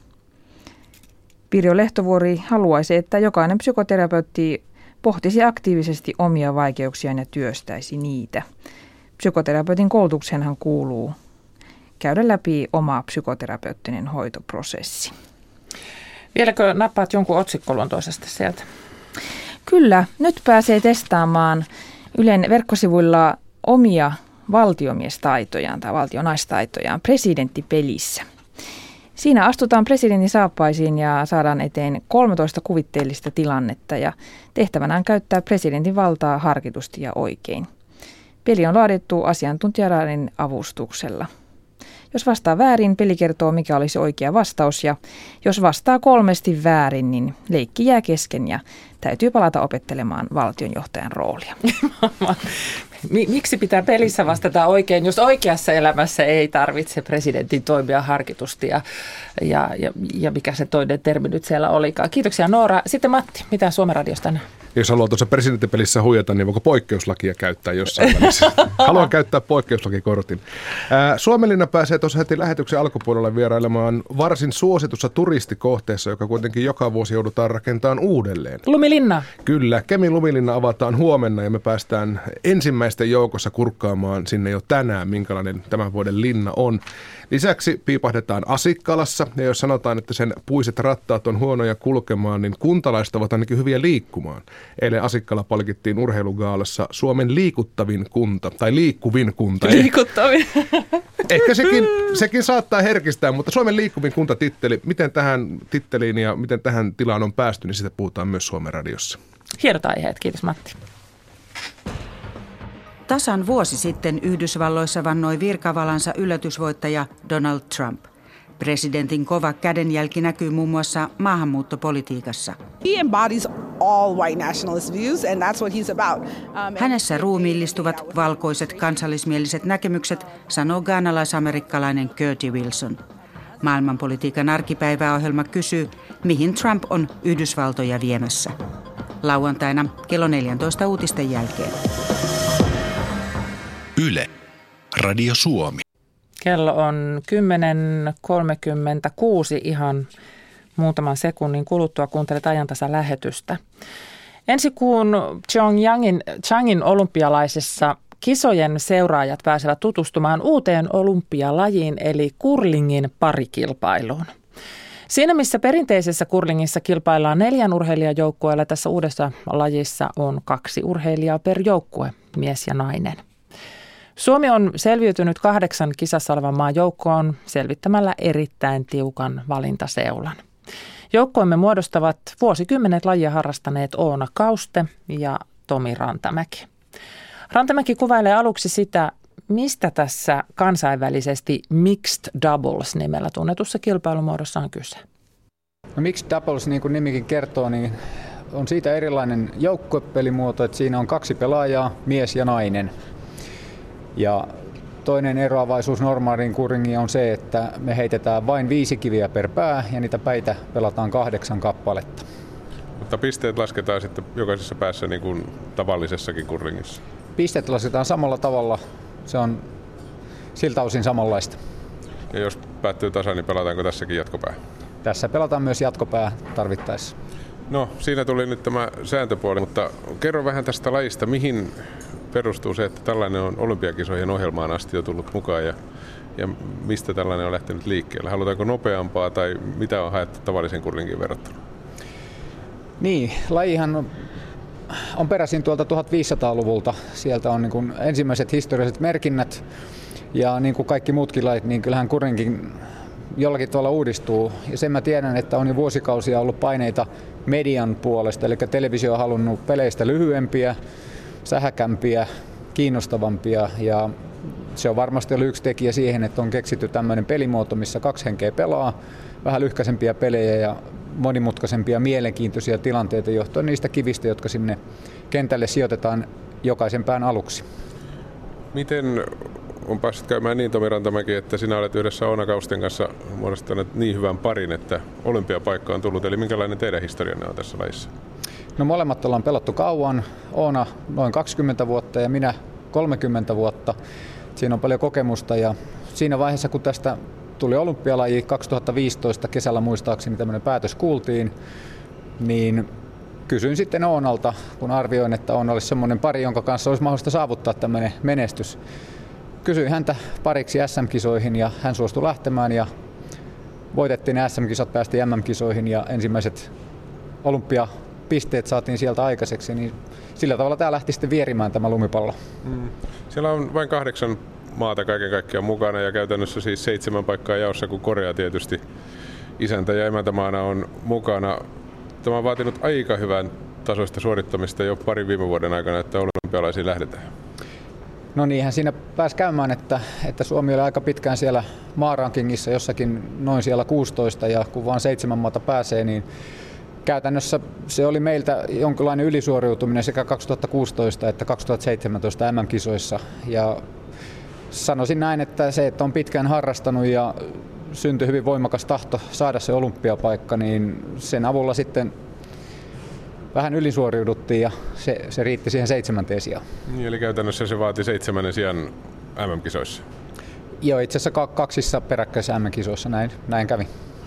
Pirjo Lehtovuori haluaisi, että jokainen psykoterapeutti pohtisi aktiivisesti omia vaikeuksiaan ja työstäisi niitä. Psykoterapeutin koulutukseenhan kuuluu käydä läpi oma psykoterapeuttinen hoitoprosessi. Vieläkö nappaat jonkun otsikkoluontoisesta sieltä? Kyllä, nyt pääsee testaamaan Ylen verkkosivuilla omia valtiomiestaitojaan tai valtionaistaitojaan presidenttipelissä. Siinä astutaan presidentin saappaisiin ja saadaan eteen kolmetoista kuvitteellista tilannetta ja tehtävänä on käyttää presidentin valtaa harkitusti ja oikein. Peli on laadittu asiantuntijaraadin avustuksella. Jos vastaa väärin, peli kertoo mikä olisi oikea vastaus ja jos vastaa kolmesti väärin, niin leikki jää kesken ja täytyy palata opettelemaan valtionjohtajan roolia. Miksi pitää pelissä vastata oikein, jos oikeassa elämässä ei tarvitse presidentin toimia harkitusti ja, ja, ja, ja mikä se toinen termi nyt siellä olikaan. Kiitoksia Noora. Sitten Matti, mitä Suomen radiosta tänään? Jos haluaa tuossa presidenttipelissä huijata, niin voiko poikkeuslakia käyttää jossain välissä? Haluan käyttää poikkeuslakikortin. Suomenlinna pääsee tuossa heti lähetyksen alkupuolella vierailemaan varsin suositussa turistikohteessa, joka kuitenkin joka vuosi joudutaan rakentamaan uudelleen. Lumilinna. Kyllä, Kemin Lumilinna avataan huomenna ja me päästään ensimmäisten joukossa kurkkaamaan sinne jo tänään, minkälainen tämän vuoden linna on. Lisäksi piipahdetaan Asikkalassa ja jos sanotaan, että sen puiset rattaat on huonoja kulkemaan, niin kuntalaiset ovat ainakin hyviä liikkumaan. Eilen Asikkala palkittiin urheilugaalassa Suomen liikuttavin kunta, tai liikkuvin kunta. Liikuttavin. Ehkä sekin, sekin saattaa herkistää, mutta Suomen liikkuvin kunta titteli. Miten tähän titteliin ja miten tähän tilaan on päästy, niin sitä puhutaan myös Suomen radiossa. Hienot aiheet, kiitos Matti. Tasan vuosi sitten Yhdysvalloissa vannoi virkavalansa yllätysvoittaja Donald Trump. Presidentin kova kädenjälki näkyy muun muassa maahanmuuttopolitiikassa. Hänessä ruumiillistuvat valkoiset kansallismieliset näkemykset, sanoo ghanalais-amerikkalainen Curti Wilson. Maailmanpolitiikan arkipäiväohjelma kysyy, mihin Trump on Yhdysvaltoja viemässä. Lauantaina kello neljätoista uutisten jälkeen. Yle, Radio Suomi. Kello on kymmenen kolmekymmentäkuusi, ihan muutaman sekunnin kuluttua kuuntelet ajantasan lähetystä. Ensi kuun Pyeongchangin Changin olympialaisessa kisojen seuraajat pääsevät tutustumaan uuteen olympialajiin eli curlingin parikilpailuun. Siinä missä perinteisessä curlingissa kilpaillaan neljän urheilijajoukkueella, tässä uudessa lajissa on kaksi urheilijaa per joukkue, mies ja nainen. Suomi on selviytynyt kahdeksan kisassa olevan maan joukkoon selvittämällä erittäin tiukan valintaseulan. Joukkoomme muodostavat vuosikymmenet lajia harrastaneet Oona Kauste ja Tomi Rantamäki. Rantamäki kuvailee aluksi sitä, mistä tässä kansainvälisesti Mixed Doubles-nimellä tunnetussa kilpailumuodossa on kyse. No Mixed Doubles, niin kuin nimikin kertoo, niin on siitä erilainen joukkuepelimuoto, että siinä on kaksi pelaajaa, mies ja nainen. Ja toinen eroavaisuus normaaliin kurringiin on se, että me heitetään vain viisi kiviä per pää ja niitä päitä pelataan kahdeksan kappaletta. Mutta pisteet lasketaan sitten jokaisessa päässä niin kuin tavallisessakin kurringissa? Pisteet lasketaan samalla tavalla. Se on siltä osin samanlaista. Ja jos päättyy tasa, niin pelataanko tässäkin jatkopää? Tässä pelataan myös jatkopää tarvittaessa. No, siinä tuli nyt tämä sääntöpuoli, mutta kerro vähän tästä lajista, mihin perustuu se, että tällainen on olympiakisojen ohjelmaan asti jo tullut mukaan ja, ja mistä tällainen on lähtenyt liikkeelle? Halutaanko nopeampaa tai mitä on haettu tavallisen kurlingin verrattuna? Niin, lajihan on, on peräisin tuolta tuhatviisisataaluvulta. Sieltä on niin kuin ensimmäiset historialliset merkinnät ja niin kuin kaikki muutkin lajit, niin kyllähän kurlingin jollakin tavalla uudistuu. Ja sen mä tiedän, että on jo vuosikausia ollut paineita median puolesta, eli televisio on halunnut peleistä lyhyempiä, sähäkämpiä, kiinnostavampia ja se on varmasti ollut yksi tekijä siihen, että on keksitty tämmöinen pelimuoto, missä kaksi henkeä pelaa, vähän lyhkäisempiä pelejä ja monimutkaisempia mielenkiintoisia tilanteita johtuen niistä kivistä, jotka sinne kentälle sijoitetaan jokaisen pään aluksi. Miten on päässyt käymään niin, Tomi Rantamäki, että sinä olet yhdessä Oona Kausten kanssa muodostaneet niin hyvän parin, että olympiapaikka on tullut, eli minkälainen teidän historianne on tässä lajissa? No molemmat ollaan pelattu kauan, Oona noin kaksikymmentä vuotta ja minä kolmekymmentä vuotta. Siinä on paljon kokemusta ja siinä vaiheessa, kun tästä tuli olympialaji kaksituhattaviisitoista kesällä muistaakseni tämmöinen päätös kuultiin, niin kysyin sitten Oonalta, kun arvioin, että Oona olisi semmoinen pari, jonka kanssa olisi mahdollista saavuttaa tämmöinen menestys. Kysyin häntä pariksi äs äm-kisoihin ja hän suostui lähtemään ja voitettiin äs äm-kisat, päästiin äm äm-kisoihin ja ensimmäiset olympiapisteet saatiin sieltä aikaiseksi, niin sillä tavalla tämä lähti sitten vierimään tämä lumipallo. Mm. Siellä on vain kahdeksan maata kaiken kaikkiaan mukana ja käytännössä siis seitsemän paikkaa jaossa, kun Korea tietysti isäntä- ja emäntämaana on mukana. Tämä on vaatinut aika hyvän tasoista suorittamista jo parin viime vuoden aikana, että olympialaisiin lähdetään. No niinhän siinä pääsi käymään, että, että Suomi oli aika pitkään siellä maarankingissa jossakin noin siellä kuusitoista ja kun vaan seitsemän maata pääsee, niin käytännössä se oli meiltä jonkinlainen ylisuoriutuminen sekä kaksituhattakuusitoista että kaksituhattaseitsemäntoista äm äm-kisoissa. Ja sanoisin näin, että se, että on pitkään harrastanut ja syntyi hyvin voimakas tahto saada se olympiapaikka, niin sen avulla sitten vähän ylisuoriuduttiin ja se, se riitti siihen seitsemänteen sijaan. Niin, eli käytännössä se vaati seitsemännen sijan äm äm-kisoissa? Joo, itse asiassa kaksissa peräkkäisissä äm äm-kisoissa näin, näin kävi.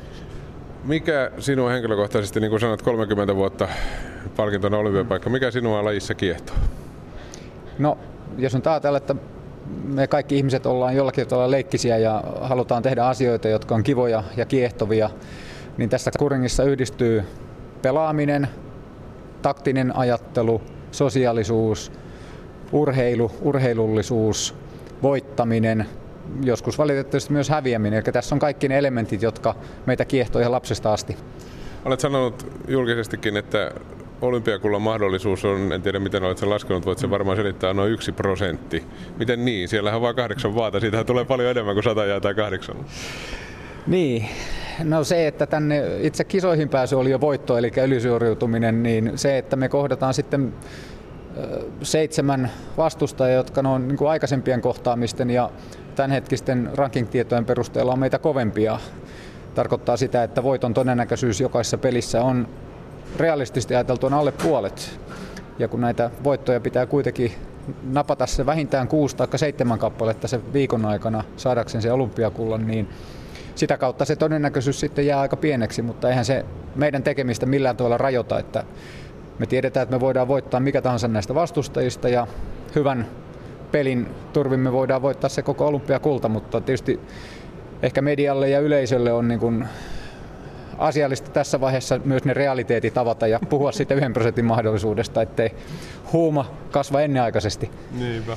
Mikä sinua henkilökohtaisesti, niin kuin sanot, kolmekymmentä vuotta palkintona olympiapaikka, mikä sinua lajissa kiehtoo? No, jos nyt ajatellaan, että me kaikki ihmiset ollaan jollakin tavalla leikkisiä ja halutaan tehdä asioita, jotka on kivoja ja kiehtovia, niin tässä kurringissa yhdistyy pelaaminen, taktinen ajattelu, sosiaalisuus, urheilu, urheilullisuus, voittaminen, joskus valitettavasti myös häviäminen. Eli tässä on kaikki ne elementit, jotka meitä kiehtoo ihan lapsesta asti. Olet sanonut julkisestikin, että olympiakullan mahdollisuus on, en tiedä miten olet sen laskenut, voit sen varmaan selittää, noin yksi prosentti. Miten niin? Siellähän on vain kahdeksan vaata, siitähän tulee paljon enemmän kuin sata jää tai kahdeksan. Niin, no se, että tänne itse kisoihin pääsy oli jo voitto, eli ylisuoriutuminen, niin se, että me kohdataan sitten seitsemän vastustajia, jotka on niin kuin aikaisempien kohtaamisten ja tämänhetkisten ranking-tietojen perusteella on meitä kovempia. Tarkoittaa sitä, että voiton todennäköisyys jokaisessa pelissä on realistisesti ajateltuna alle puolet. Ja kun näitä voittoja pitää kuitenkin napata se vähintään kuusi tai seitsemän kappaletta sen viikon aikana saadakseen se olympiakullan, niin sitä kautta se todennäköisyys sitten jää aika pieneksi, mutta eihän se meidän tekemistä millään tavalla rajoita, että me tiedetään, että me voidaan voittaa mikä tahansa näistä vastustajista ja hyvän pelin turvin me voidaan voittaa se koko olympiakulta, mutta tietysti ehkä medialle ja yleisölle on niin kuin asiallista tässä vaiheessa myös ne realiteetit avata ja puhua siitä yhden prosentin mahdollisuudesta, ettei huuma kasva ennenaikaisesti. Niinpä.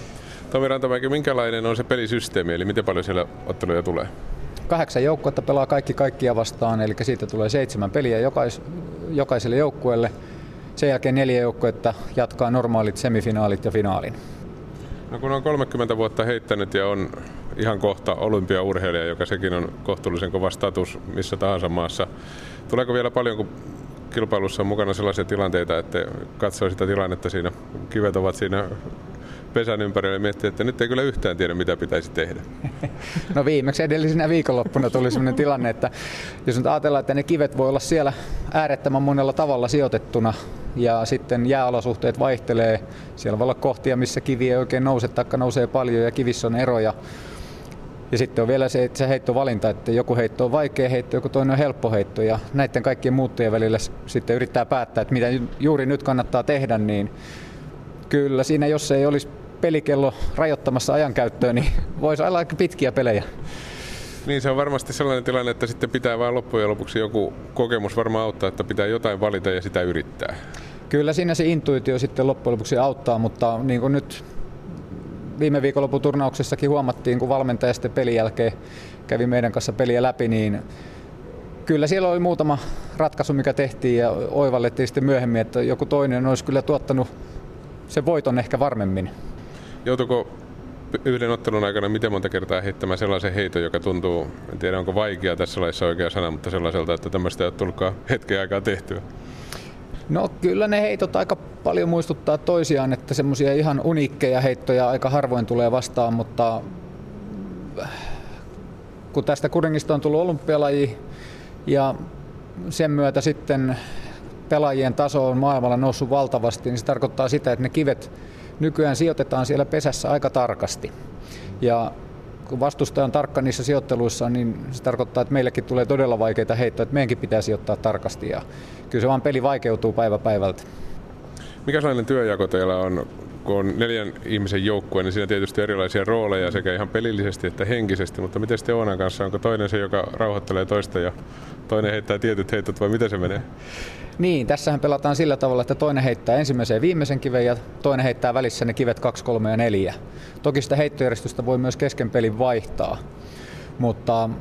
Tomi Rantamäki, minkälainen on se pelisysteemi, eli miten paljon siellä otteluja tulee? Kahdeksan joukkuetta pelaa kaikki kaikkia vastaan, eli siitä tulee seitsemän peliä jokais, jokaiselle joukkueelle. Sen jälkeen neljä joukkuetta jatkaa normaalit semifinaalit ja finaalin. No kun on kolmekymmentä vuotta heittänyt ja on ihan kohta olympiaurheilija, joka sekin on kohtuullisen kova status missä tahansa maassa. Tuleeko vielä paljon, kun kilpailussa on mukana sellaisia tilanteita, että katsoo sitä tilannetta siinä, kivet ovat siinä pesän ympärillä ja miettii, että nyt ei kyllä yhtään tiedä, mitä pitäisi tehdä? No viimeksi edellisenä viikonloppuna tuli sellainen tilanne, että jos nyt ajatellaan, että ne kivet voi olla siellä äärettömän monella tavalla sijoitettuna ja sitten jääolosuhteet vaihtelee. Siellä voi olla kohtia, missä kivi ei oikein nouse, taikka nousee paljon ja kivissä on eroja. Ja sitten on vielä se, että se heittovalinta, että joku heitto on vaikea heitto, joku toinen on helppo heitto. Ja näiden kaikkien muuttujen välillä sitten yrittää päättää, että mitä juuri nyt kannattaa tehdä, niin kyllä siinä, jos ei olisi pelikello rajoittamassa ajankäyttöä, niin voisi olla aika pitkiä pelejä. Niin, se on varmasti sellainen tilanne, että sitten pitää vain loppujen lopuksi joku kokemus varmaan auttaa, että pitää jotain valita ja sitä yrittää. Kyllä siinä se intuitio sitten loppujen lopuksi auttaa, mutta niin kuin nyt viime viikonlopun turnauksessakin huomattiin, kun valmentaja sitten pelin jälkeen kävi meidän kanssa peliä läpi, niin kyllä siellä oli muutama ratkaisu, mikä tehtiin ja oivallettiin sitten myöhemmin, että joku toinen olisi kyllä tuottanut sen voiton ehkä varmemmin. Joutuiko yhden ottelun aikana miten monta kertaa heittämään sellaisen heiton, joka tuntuu, en tiedä onko vaikea tässä laissa oikea sana, mutta sellaiselta, että tämmöistä ei ole tullutkaan hetken aikaa tehtyä? No kyllä ne heitot aika paljon muistuttaa toisiaan, että semmoisia ihan uniikkeja heittoja aika harvoin tulee vastaan, mutta kun tästä kuringista on tullut olympialaji ja sen myötä sitten pelaajien taso on maailmalla noussut valtavasti, niin se tarkoittaa sitä, että ne kivet nykyään sijoitetaan siellä pesässä aika tarkasti. Ja kun vastustaja on tarkka niissä sijoitteluissa, niin se tarkoittaa, että meillekin tulee todella vaikeita heittoja, että meidänkin pitää sijoittaa tarkasti. Ja kyllä se vaan peli vaikeutuu päivä päivältä. Mikä sellainen työjako teillä on, kun on neljän ihmisen joukkue, niin siinä tietysti erilaisia rooleja sekä ihan pelillisesti että henkisesti, mutta miten sitten Oonan kanssa, onko toinen se, joka rauhoittelee toista ja toinen heittää tietyt heitot vai miten se menee? Niin, tässähän pelataan sillä tavalla, että toinen heittää ensimmäisen ja viimeisen kiven ja toinen heittää välissä ne kivet kaksi, kolme ja neljä. Toki sitä heittojärjestystä voi myös kesken pelin vaihtaa, mutta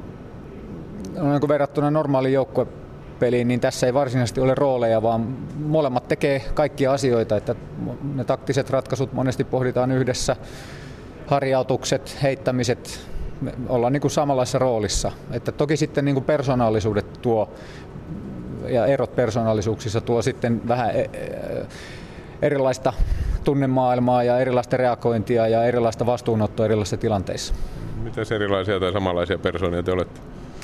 kun verrattuna normaaliin joukkuepeliin, niin tässä ei varsinaisesti ole rooleja, vaan molemmat tekee kaikkia asioita, että ne taktiset ratkaisut monesti pohditaan yhdessä, harjautukset, heittämiset, me ollaan niin kuin samanlaisessa roolissa. Että toki sitten niin kuin persoonallisuudet tuo ja erot persoonallisuuksissa tuo sitten vähän erilaista tunnemaailmaa ja erilaista reagointia ja erilaista vastuunottoa erilaisissa tilanteissa. Mitäs erilaisia tai samanlaisia persoonia te olette?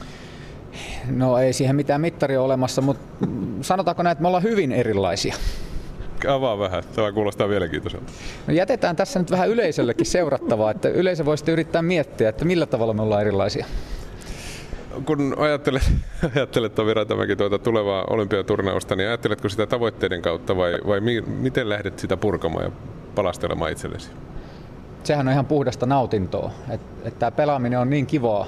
No ei siihen mitään mittaria olemassa, mutta sanotaanko näin, että me ollaan hyvin erilaisia. Avaa vähän, tämä kuulostaa mielenkiintoiselta. No jätetään tässä nyt vähän yleisöllekin seurattavaa, että yleisö voi sitten yrittää miettiä, että millä tavalla me ollaan erilaisia. Kun ajattelet, ajattelet Tomi Rantamäki tuota tulevaa olympiaturnausta, niin ajatteletko sitä tavoitteiden kautta vai, vai mi, miten lähdet sitä purkamaan ja palastelemaan itsellesi? Sehän on ihan puhdasta nautintoa, että et tämä pelaaminen on niin kivaa.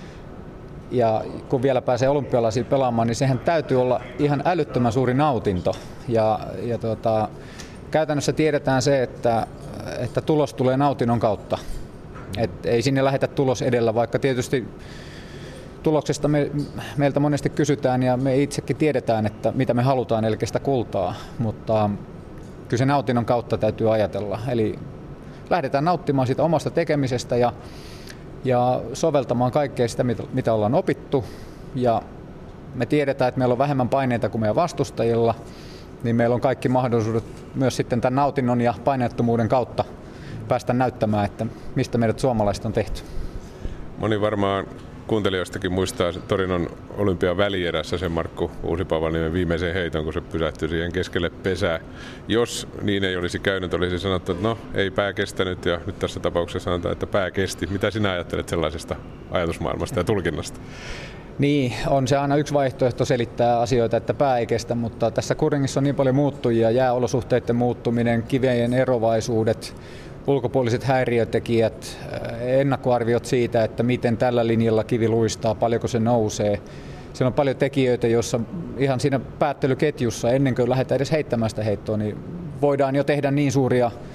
Ja kun vielä pääsee olympialaisiin pelaamaan, niin sehän täytyy olla ihan älyttömän suuri nautinto. Ja, ja tuota, käytännössä tiedetään se, että, että tulos tulee nautinnon kautta. Et ei sinne lähetä tulos edellä, vaikka tietysti tuloksesta me, meiltä monesti kysytään ja me itsekin tiedetään, että mitä me halutaan, eli sitä kultaa. Mutta kyllä se nautinnon kautta täytyy ajatella. Eli lähdetään nauttimaan siitä omasta tekemisestä ja ja soveltamaan kaikkea sitä, mitä ollaan opittu. Ja me tiedetään, että meillä on vähemmän paineita kuin meidän vastustajilla, niin meillä on kaikki mahdollisuudet myös sitten tämän nautinnon ja paineettomuuden kautta päästä näyttämään, että mistä meidät suomalaiset on tehty. Moni varmaan kuuntelijoistakin muistaa Torinon olympian välierässä sen Markku Uusipaavalniemen viimeisen heiton, kun se pysähtyi siihen keskelle pesää. Jos niin ei olisi käynyt, olisi sanottu, että no ei pää kestänyt ja nyt tässä tapauksessa sanotaan, että pää kesti. Mitä sinä ajattelet sellaisesta ajatusmaailmasta ja tulkinnasta? Niin, on se aina yksi vaihtoehto selittää asioita, että pää ei kestä, mutta tässä kuringissa on niin paljon muuttujia, jääolosuhteiden muuttuminen, kivien erovaisuudet, ulkopuoliset häiriötekijät, ennakkoarviot siitä, että miten tällä linjalla kivi luistaa, paljonko se nousee. Siellä on paljon tekijöitä, joissa ihan siinä päättelyketjussa, ennen kuin lähdetään edes heittämään sitä heittoa, niin voidaan jo tehdä niin suuria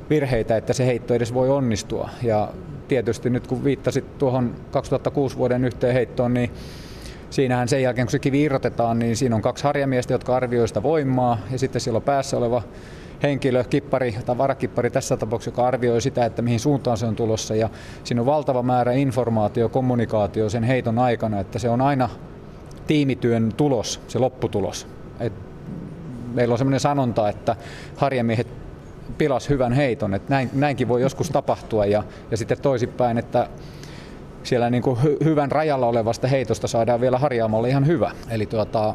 virheitä, että se heitto edes voi onnistua. Ja tietysti nyt kun viittasit tuohon kaksituhattakuusi vuoden yhteen heittoon, niin siinähän sen jälkeen kun se kivi irrotetaan, niin siinä on kaksi harjamiestä, jotka arvioi sitä voimaa ja sitten siellä on päässä oleva henkilö, kippari tai varakippari tässä tapauksessa, joka arvioi sitä, että mihin suuntaan se on tulossa. Ja siinä on valtava määrä informaatio, kommunikaatio sen heiton aikana, että se on aina tiimityön tulos, se lopputulos. Et meillä on sellainen sanonta, että harjamiehet pilas hyvän heiton, että näin, näinkin voi joskus tapahtua ja, ja sitten toisinpäin, että siellä niin kuin hy, hyvän rajalla olevasta heitosta saadaan vielä harjaamalle ihan hyvä. Eli tuota,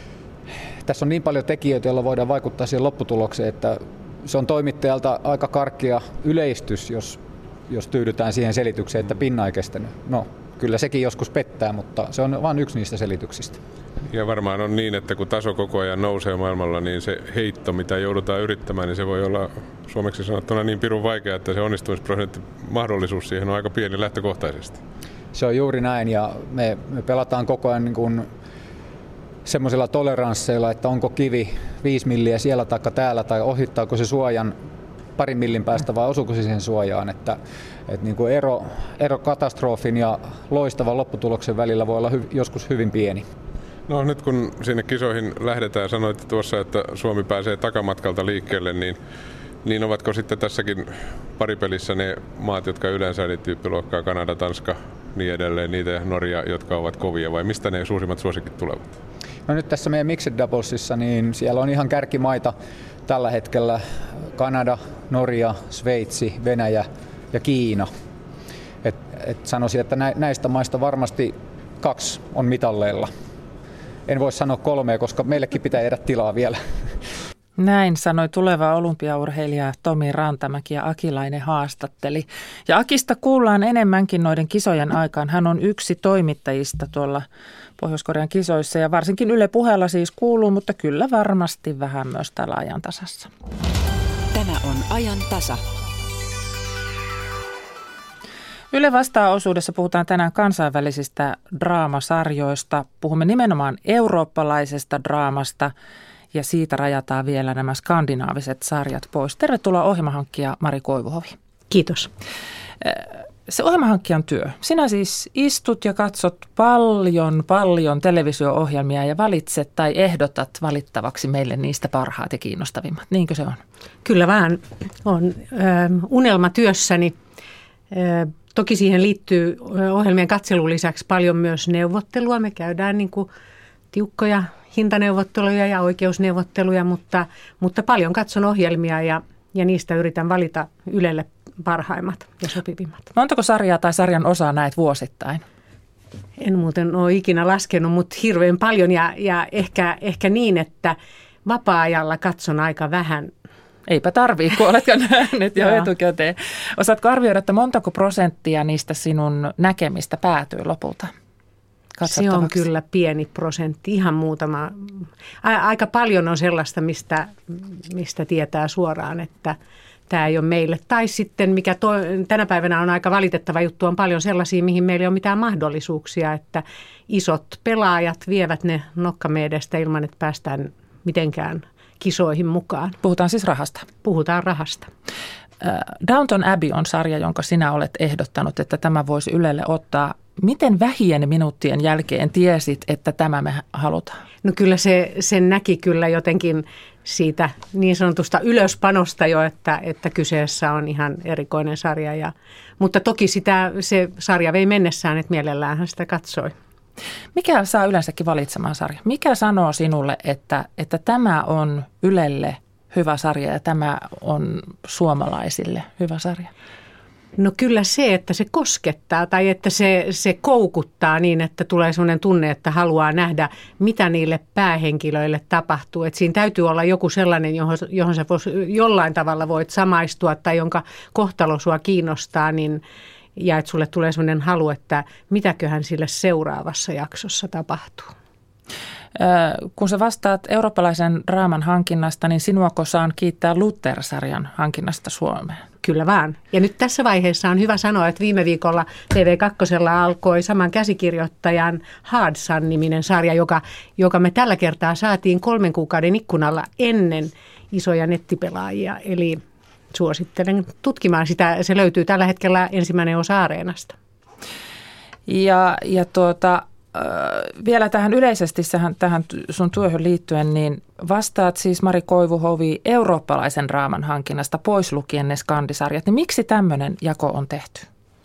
tässä on niin paljon tekijöitä, joilla voidaan vaikuttaa siihen lopputulokseen, että se on toimittajalta aika karkea yleistys, jos, jos tyydytään siihen selitykseen, että pinna ei kestänyt. No, kyllä sekin joskus pettää, mutta se on vain yksi niistä selityksistä. Ja varmaan on niin, että kun taso koko ajan nousee maailmalla, niin se heitto, mitä joudutaan yrittämään, niin se voi olla suomeksi sanottuna niin pirun vaikea, että se onnistumisprosentti mahdollisuus siihen on aika pieni lähtökohtaisesti. Se on juuri näin, ja me, me pelataan koko ajan niin kuin semmoisilla toleransseilla, että onko kivi viisi milliä siellä tai täällä, tai ohittaako se suojan parin millin päästä vai osuuko se siihen suojaan. Että, että niin kuin ero, ero katastrofin ja loistavan lopputuloksen välillä voi olla hy, joskus hyvin pieni. No nyt kun sinne kisoihin lähdetään, sanoitte tuossa, että Suomi pääsee takamatkalta liikkeelle, niin, niin ovatko sitten tässäkin paripelissä ne maat, jotka yleensä eli tyyppiluokkaa, Kanada, Tanska, niin edelleen, niitä Norja, jotka ovat kovia, vai mistä ne suurimmat suosikit tulevat? No nyt tässä meidän Mixed Doublesissa, niin siellä on ihan kärkimaita tällä hetkellä Kanada, Norja, Sveitsi, Venäjä ja Kiina. Et, et sanoisin, että näistä maista varmasti kaksi on mitalleilla. En voi sanoa kolmea, koska meillekin pitää jäädä tilaa vielä. Näin sanoi tuleva olympiaurheilija Tomi Rantamäki ja Akilainen haastatteli. Ja Akista kuullaan enemmänkin noiden kisojen aikaan. Hän on yksi toimittajista tuolla Pohjois-Korean kisoissa ja varsinkin Yle Puheella siis kuuluu, mutta kyllä varmasti vähän myös täällä Ajan tasassa. Tämä on Ajan tasa. Yle Vastaa-osuudessa puhutaan tänään kansainvälisistä draamasarjoista. Puhumme nimenomaan eurooppalaisesta draamasta ja siitä rajataan vielä nämä skandinaaviset sarjat pois. Tervetuloa ohjelmahankkija Mari Koivuhovi. Kiitos. Se ohjelmahankkijan työ. Sinä siis istut ja katsot paljon, paljon televisio-ohjelmia ja valitset tai ehdotat valittavaksi meille niistä parhaat ja kiinnostavimmat. Niinkö se on? Kyllä vaan on. Unelmatyössäni. Toki siihen liittyy ohjelmien katselun lisäksi paljon myös neuvottelua. Me käydään niin kuin tiukkoja hintaneuvotteluja ja oikeusneuvotteluja, mutta, mutta paljon katson ohjelmia ja, ja niistä yritän valita Ylelle parhaimmat ja sopivimmat. Montako sarjaa tai sarjan osaa näet vuosittain? En muuten ole ikinä laskenut, mutta hirveän paljon ja, ja ehkä, ehkä niin, että vapaa-ajalla katson aika vähän. Eipä tarvii, kun oletko nähnyt jo etukäteen. Osaatko arvioida, että montako prosenttia niistä sinun näkemistä päätyy lopulta? Se on kyllä pieni prosentti, ihan muutama. Aika paljon on sellaista, mistä, mistä tietää suoraan, että tämä ei ole meille. Tai sitten, mikä to, tänä päivänä on aika valitettava juttu, on paljon sellaisia, mihin meillä ei ole mitään mahdollisuuksia, että isot pelaajat vievät ne nokkamme edestä ilman, että päästään mitenkään kisoihin mukaan. Puhutaan siis rahasta. Puhutaan rahasta. Downton Abbey on sarja, jonka sinä olet ehdottanut, että tämä voisi Ylelle ottaa. Miten vähien minuuttien jälkeen tiesit, että tämä me halutaan? No kyllä se, sen näki kyllä jotenkin siitä niin sanotusta ylöspanosta jo, että, että kyseessä on ihan erikoinen sarja. Ja, mutta toki sitä, se sarja vei mennessään, että mielellään hän sitä katsoi. Mikä saa yleensäkin valitsemaan sarja? Mikä sanoo sinulle, että, että tämä on Ylelle hyvä sarja ja tämä on suomalaisille hyvä sarja? No kyllä se, että se koskettaa tai että se, se koukuttaa niin, että tulee sellainen tunne, että haluaa nähdä, mitä niille päähenkilöille tapahtuu. Että siinä täytyy olla joku sellainen, johon, johon sä vois, jollain tavalla voit samaistua tai jonka kohtalo sua kiinnostaa, niin, ja että sulle tulee sellainen halu, että mitäköhän sille seuraavassa jaksossa tapahtuu. Kun sä vastaat eurooppalaisen draaman hankinnasta, niin sinuako saan kiittää Luther-sarjan hankinnasta Suomeen? Kyllä vaan. Ja nyt tässä vaiheessa on hyvä sanoa, että viime viikolla T V kaksi alkoi saman käsikirjoittajan Hard Sun-niminen sarja, joka, joka me tällä kertaa saatiin kolmen kuukauden ikkunalla ennen isoja nettipelaajia. Eli suosittelen tutkimaan sitä. Se löytyy tällä hetkellä ensimmäinen osa Areenasta. Ja, ja tuota, vielä tähän yleisesti tähän sun työhön liittyen, niin vastaat siis Mari Koivuhovi eurooppalaisen draaman hankinnasta pois lukien ne skandisarjat. Niin miksi tämmöinen jako on tehty?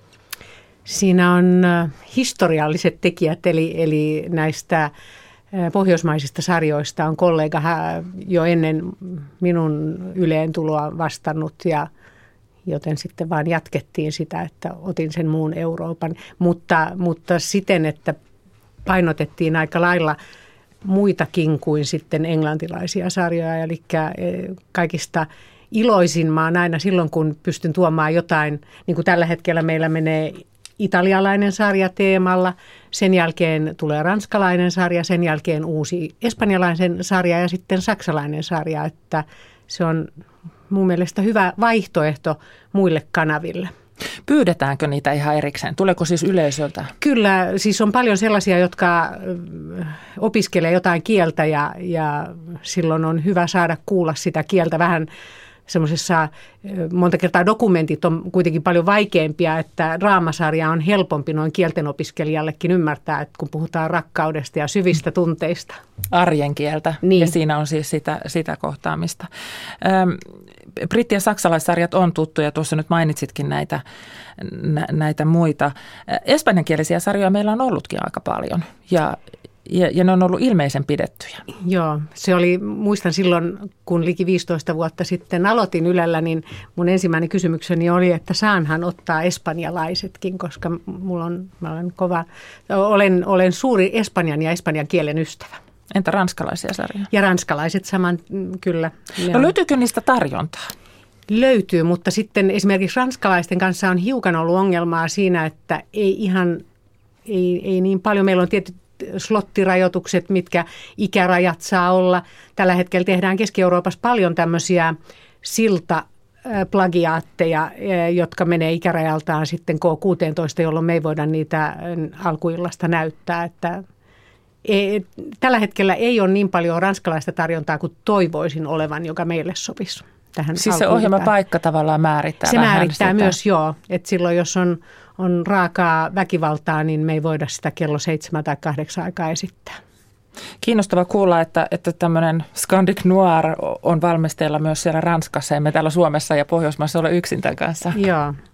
Siinä on historialliset tekijät, eli, eli näistä pohjoismaisista sarjoista on kollega jo ennen minun Yleen tuloa vastannut, ja joten sitten vaan jatkettiin sitä, että otin sen muun Euroopan, mutta, mutta siten, että painotettiin aika lailla muitakin kuin sitten englantilaisia sarjoja, eli kaikista iloisin mä oon aina silloin, kun pystyn tuomaan jotain, niin kuin tällä hetkellä meillä menee italialainen sarja teemalla, sen jälkeen tulee ranskalainen sarja, sen jälkeen uusi espanjalainen sarja ja sitten saksalainen sarja, että se on mun mielestä hyvä vaihtoehto muille kanaville. Pyydetäänkö niitä ihan erikseen? Tuleeko siis yleisöltä? Kyllä, siis on paljon sellaisia, jotka opiskelee jotain kieltä ja, ja silloin on hyvä saada kuulla sitä kieltä vähän semmoisessa, monta kertaa dokumentit on kuitenkin paljon vaikeampia, että draamasarja on helpompi noin kielten opiskelijallekin ymmärtää, että kun puhutaan rakkaudesta ja syvistä tunteista. Arjen kieltä, niin. Ja siinä on siis sitä, sitä kohtaamista. Ähm, britti- ja saksalaissarjat on tuttuja, tuossa nyt mainitsitkin näitä, nä, näitä muita. Espanjankielisiä sarjoja meillä on ollutkin aika paljon, ja Ja, ja ne on ollut ilmeisen pidettyjä. Joo, se oli, muistan silloin, kun liki viisitoista vuotta sitten aloitin Ylellä, niin mun ensimmäinen kysymykseni oli, että saanhan ottaa espanjalaisetkin, koska mulla on, mä olen kova, olen, olen suuri espanjan ja espanjan kielen ystävä. Entä ranskalaisia sarjoja? Ja ranskalaiset saman, kyllä. No löytyykö niistä tarjontaa? Löytyy, mutta sitten esimerkiksi ranskalaisten kanssa on hiukan ollut ongelmaa siinä, että ei ihan, ei, ei niin paljon, meillä on tietysti slottirajoitukset, mitkä ikärajat saa olla. Tällä hetkellä tehdään Keski-Euroopassa paljon tämmöisiä siltaplagiaatteja, jotka menee ikärajaltaan sitten K kuusitoista, jolloin me ei voida niitä alkuillasta näyttää. Että ei, tällä hetkellä ei ole niin paljon ranskalaista tarjontaa kuin toivoisin olevan, joka meille sopisi. Tähän siis se ohjelmapaikka tavallaan määrittää se vähän määrittää sitä. Myös, joo. Että silloin, jos on, on raakaa väkivaltaa, niin me ei voida sitä kello seitsemän tai kahdeksan aikaa esittää. Kiinnostava kuulla, että, että tämmöinen Scandic Noir on valmisteilla myös siellä Ranskassa. Emme täällä Suomessa ja Pohjoismaissa ole yksin tämän kanssa. Joo. Öm,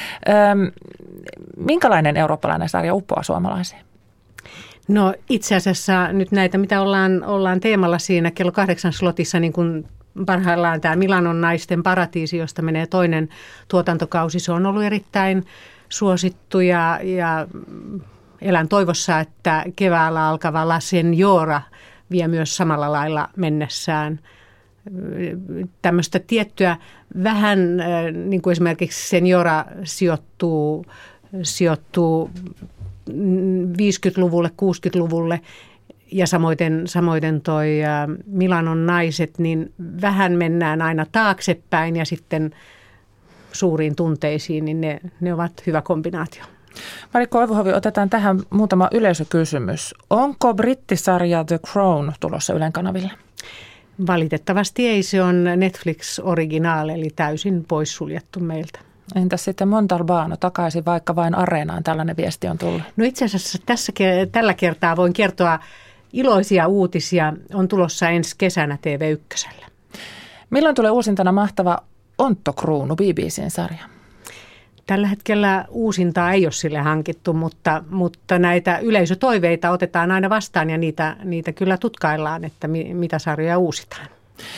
minkälainen eurooppalainen sarja uppoaa suomalaisiin? No itse asiassa nyt näitä, mitä ollaan, ollaan teemalla siinä kello kahdeksan slotissa, niin kuin parhaillaan tämä Milanon naisten paratiisi, josta menee toinen tuotantokausi. Se on ollut erittäin suosittu ja, ja elän toivossa, että keväällä alkava La Señora vie myös samalla lailla mennessään. Tämmöistä tiettyä vähän, niin kuin esimerkiksi Señora sijoittuu, sijoittuu viisikymmentäluvulle, kuusikymmentäluvulle. Ja samoiten, samoiten toi Milanon naiset, niin vähän mennään aina taaksepäin ja sitten suuriin tunteisiin, niin ne, ne ovat hyvä kombinaatio. Mari Koivuhovi, otetaan tähän muutama yleisökysymys. Onko brittisarja The Crown tulossa Ylen kanaville? Valitettavasti ei, se on Netflix-originaali, eli täysin poissuljettu meiltä. Entäs sitten Montalbano takaisin vaikka vain Areenaan, tällainen viesti on tullut? No itse asiassa tässä, tällä kertaa voin kertoa iloisia uutisia, on tulossa ensi kesänä T V ykkösellä. Milloin tulee uusintana mahtava Ontto-kruunu, B B C:n sarja? Tällä hetkellä uusintaa ei ole sille hankittu, mutta, mutta näitä yleisötoiveita otetaan aina vastaan ja niitä, niitä kyllä tutkaillaan, että mi, mitä sarjoja uusitaan.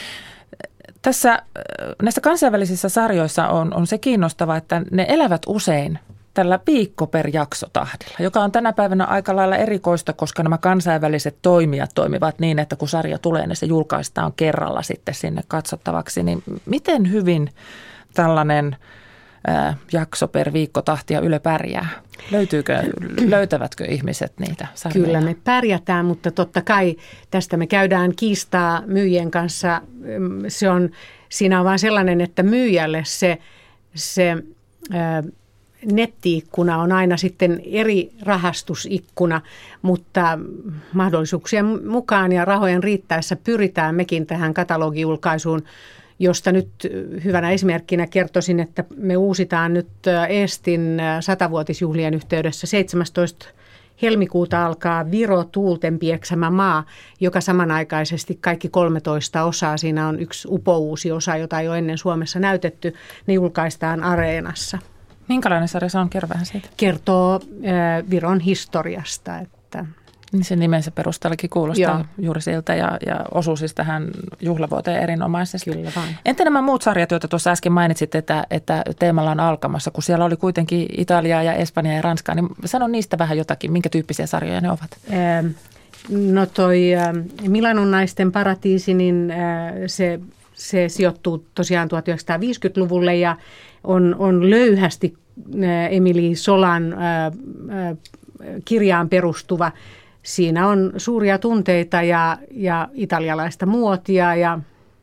Tässä näissä kansainvälisissä sarjoissa on, on se kiinnostava, että ne elävät usein tällä viikko per jakso tahdilla, joka on tänä päivänä aika lailla erikoista, koska nämä kansainväliset toimijat toimivat niin, että kun sarja tulee, niin se julkaistaan kerralla sitten sinne katsottavaksi. Niin miten hyvin tällainen ää, jakso per viikko tahtia Yle pärjää? Löytyykö, löytävätkö ihmiset niitä sarjoja? Kyllä me pärjätään, mutta totta kai tästä me käydään kiistaa myyjien kanssa. Se on, siinä on vaan sellainen, että myyjälle se, se ää, netti-ikkuna on aina sitten eri rahastusikkuna, mutta mahdollisuuksien mukaan ja rahojen riittäessä pyritään mekin tähän katalogijulkaisuun, josta nyt hyvänä esimerkkinä kertoisin, että me uusitaan nyt Eestin satavuotisjuhlien yhteydessä seitsemästoista helmikuuta alkaa Viro tuulten pieksämä maa, joka samanaikaisesti kaikki kolmetoista osaa, siinä on yksi upouusi osa, jota ei ole ennen Suomessa näytetty, ne julkaistaan Areenassa. Minkälainen sarja se on? Kerro vähän siitä. Kertoo äh, Viron historiasta, että niin sen nimensä perusteellakin kuulostaa Joo. juuri siltä ja, ja osuu siis tähän juhlavuoteen erinomaisesti. Kyllä vaan. Entä nämä muut sarjat, joita tuossa äsken mainitsit, että, että teemalla on alkamassa, kun siellä oli kuitenkin Italiaa ja Espanjaa ja Ranskaa, niin sano niistä vähän jotakin, minkä tyyppisiä sarjoja ne ovat? Ähm, no toi äh, Milanon naisten paratiisi, niin äh, se, se sijoittuu tosiaan tuhatyhdeksänsataaviisikymmentäluvulle ja on, on löyhästi äh, Emily Solan äh, äh, kirjaan perustuva. Siinä on suuria tunteita ja, ja italialaista muotia ja,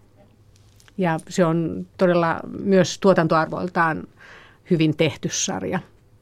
ja se on todella myös tuotantoarvoiltaan hyvin tehty sarja.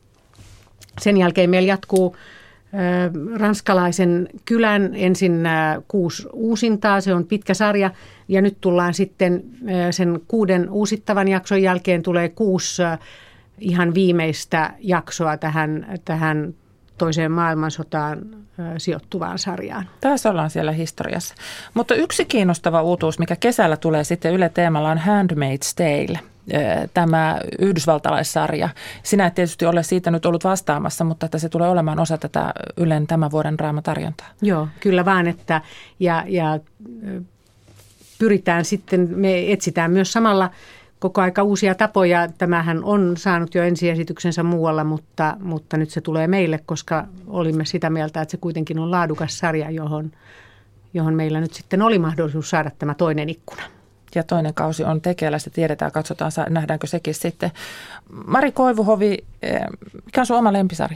Sen jälkeen meillä jatkuu äh, ranskalaisen kylän ensin äh, kuusi uusintaa, se on pitkä sarja ja nyt tullaan sitten äh, sen kuuden uusittavan jakson jälkeen tulee kuusi äh, ihan viimeistä jaksoa tähän, tähän toiseen maailmansotaan sijoittuvaan sarjaan. Tässä ollaan siellä historiassa. Mutta yksi kiinnostava uutuus, mikä kesällä tulee sitten Yle Teemalla, on Handmaid's Tale, tämä yhdysvaltalaissarja. Sinä et tietysti ole siitä nyt ollut vastaamassa, mutta että se tulee olemaan osa tätä Ylen tämän vuoden draamatarjontaa. Joo, kyllä vaan, että ja, ja pyritään sitten, me etsitään myös samalla koko aika uusia tapoja. Tämähän on saanut jo ensiesityksensä muualla, mutta, mutta nyt se tulee meille, koska olimme sitä mieltä, että se kuitenkin on laadukas sarja, johon, johon meillä nyt sitten oli mahdollisuus saada tämä toinen ikkuna. Ja toinen kausi on tekeillä, sitä tiedetään, katsotaan, nähdäänkö sekin sitten. Mari Koivuhovi, mikä on sun oma lempisarja?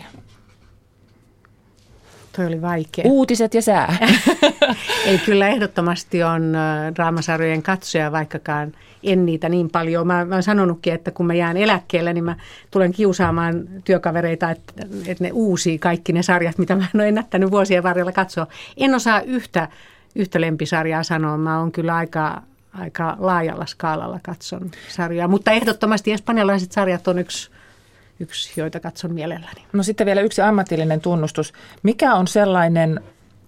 Toi oli vaikea. Uutiset ja sää. Ei, kyllä ehdottomasti on draamasarjojen katsoja, vaikkakaan en niitä niin paljon. Mä, mä oon sanonutkin, että kun mä jään eläkkeelle, niin mä tulen kiusaamaan työkavereita, että, että ne uusii kaikki ne sarjat, mitä mä en ole ennättänyt vuosien varrella katsoa. En osaa yhtä, yhtä lempisarjaa sanoa. Mä oon kyllä aika, aika laajalla skaalalla katson sarjaa, mutta ehdottomasti espanjalaiset sarjat on yksi Yksi, joita katson mielelläni. No sitten vielä yksi ammatillinen tunnustus. Mikä on sellainen,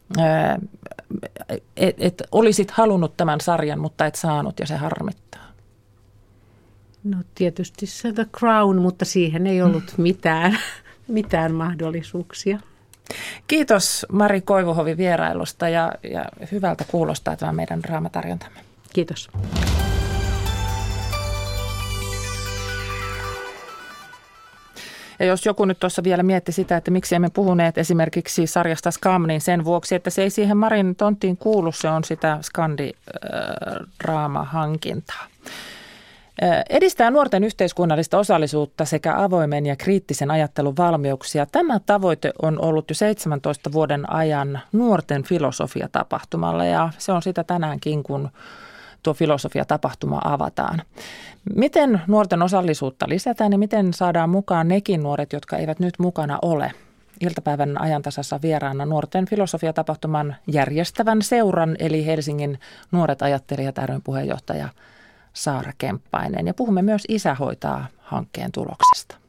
että et olisit halunnut tämän sarjan, mutta et saanut ja se harmittaa? No tietysti se The Crown, mutta siihen ei ollut mitään, mitään mahdollisuuksia. Kiitos Mari Koivuhovi vierailusta ja, ja hyvältä kuulostaa tämä meidän draamatarjontamme. Kiitos. Ja jos joku nyt tuossa vielä mietti sitä, että miksi emme puhuneet esimerkiksi sarjasta Scam, niin sen vuoksi, että se ei siihen Marin tonttiin kuulu, se on sitä Skandi-draama-hankintaa. Edistää nuorten yhteiskunnallista osallisuutta sekä avoimen ja kriittisen ajattelun valmiuksia. Tämä tavoite on ollut jo seitsemäntoista vuoden ajan nuorten filosofiatapahtumalla ja se on sitä tänäänkin, kun tuo filosofiatapahtuma avataan. Miten nuorten osallisuutta lisätään ja miten saadaan mukaan nekin nuoret, jotka eivät nyt mukana ole? Iltapäivän ajantasassa vieraana nuorten filosofiatapahtuman järjestävän seuran eli Helsingin Nuoret ajattelijat ry:n puheenjohtaja Saara Kemppainen. Ja puhumme myös Isä hoitaa -hankkeen tuloksesta.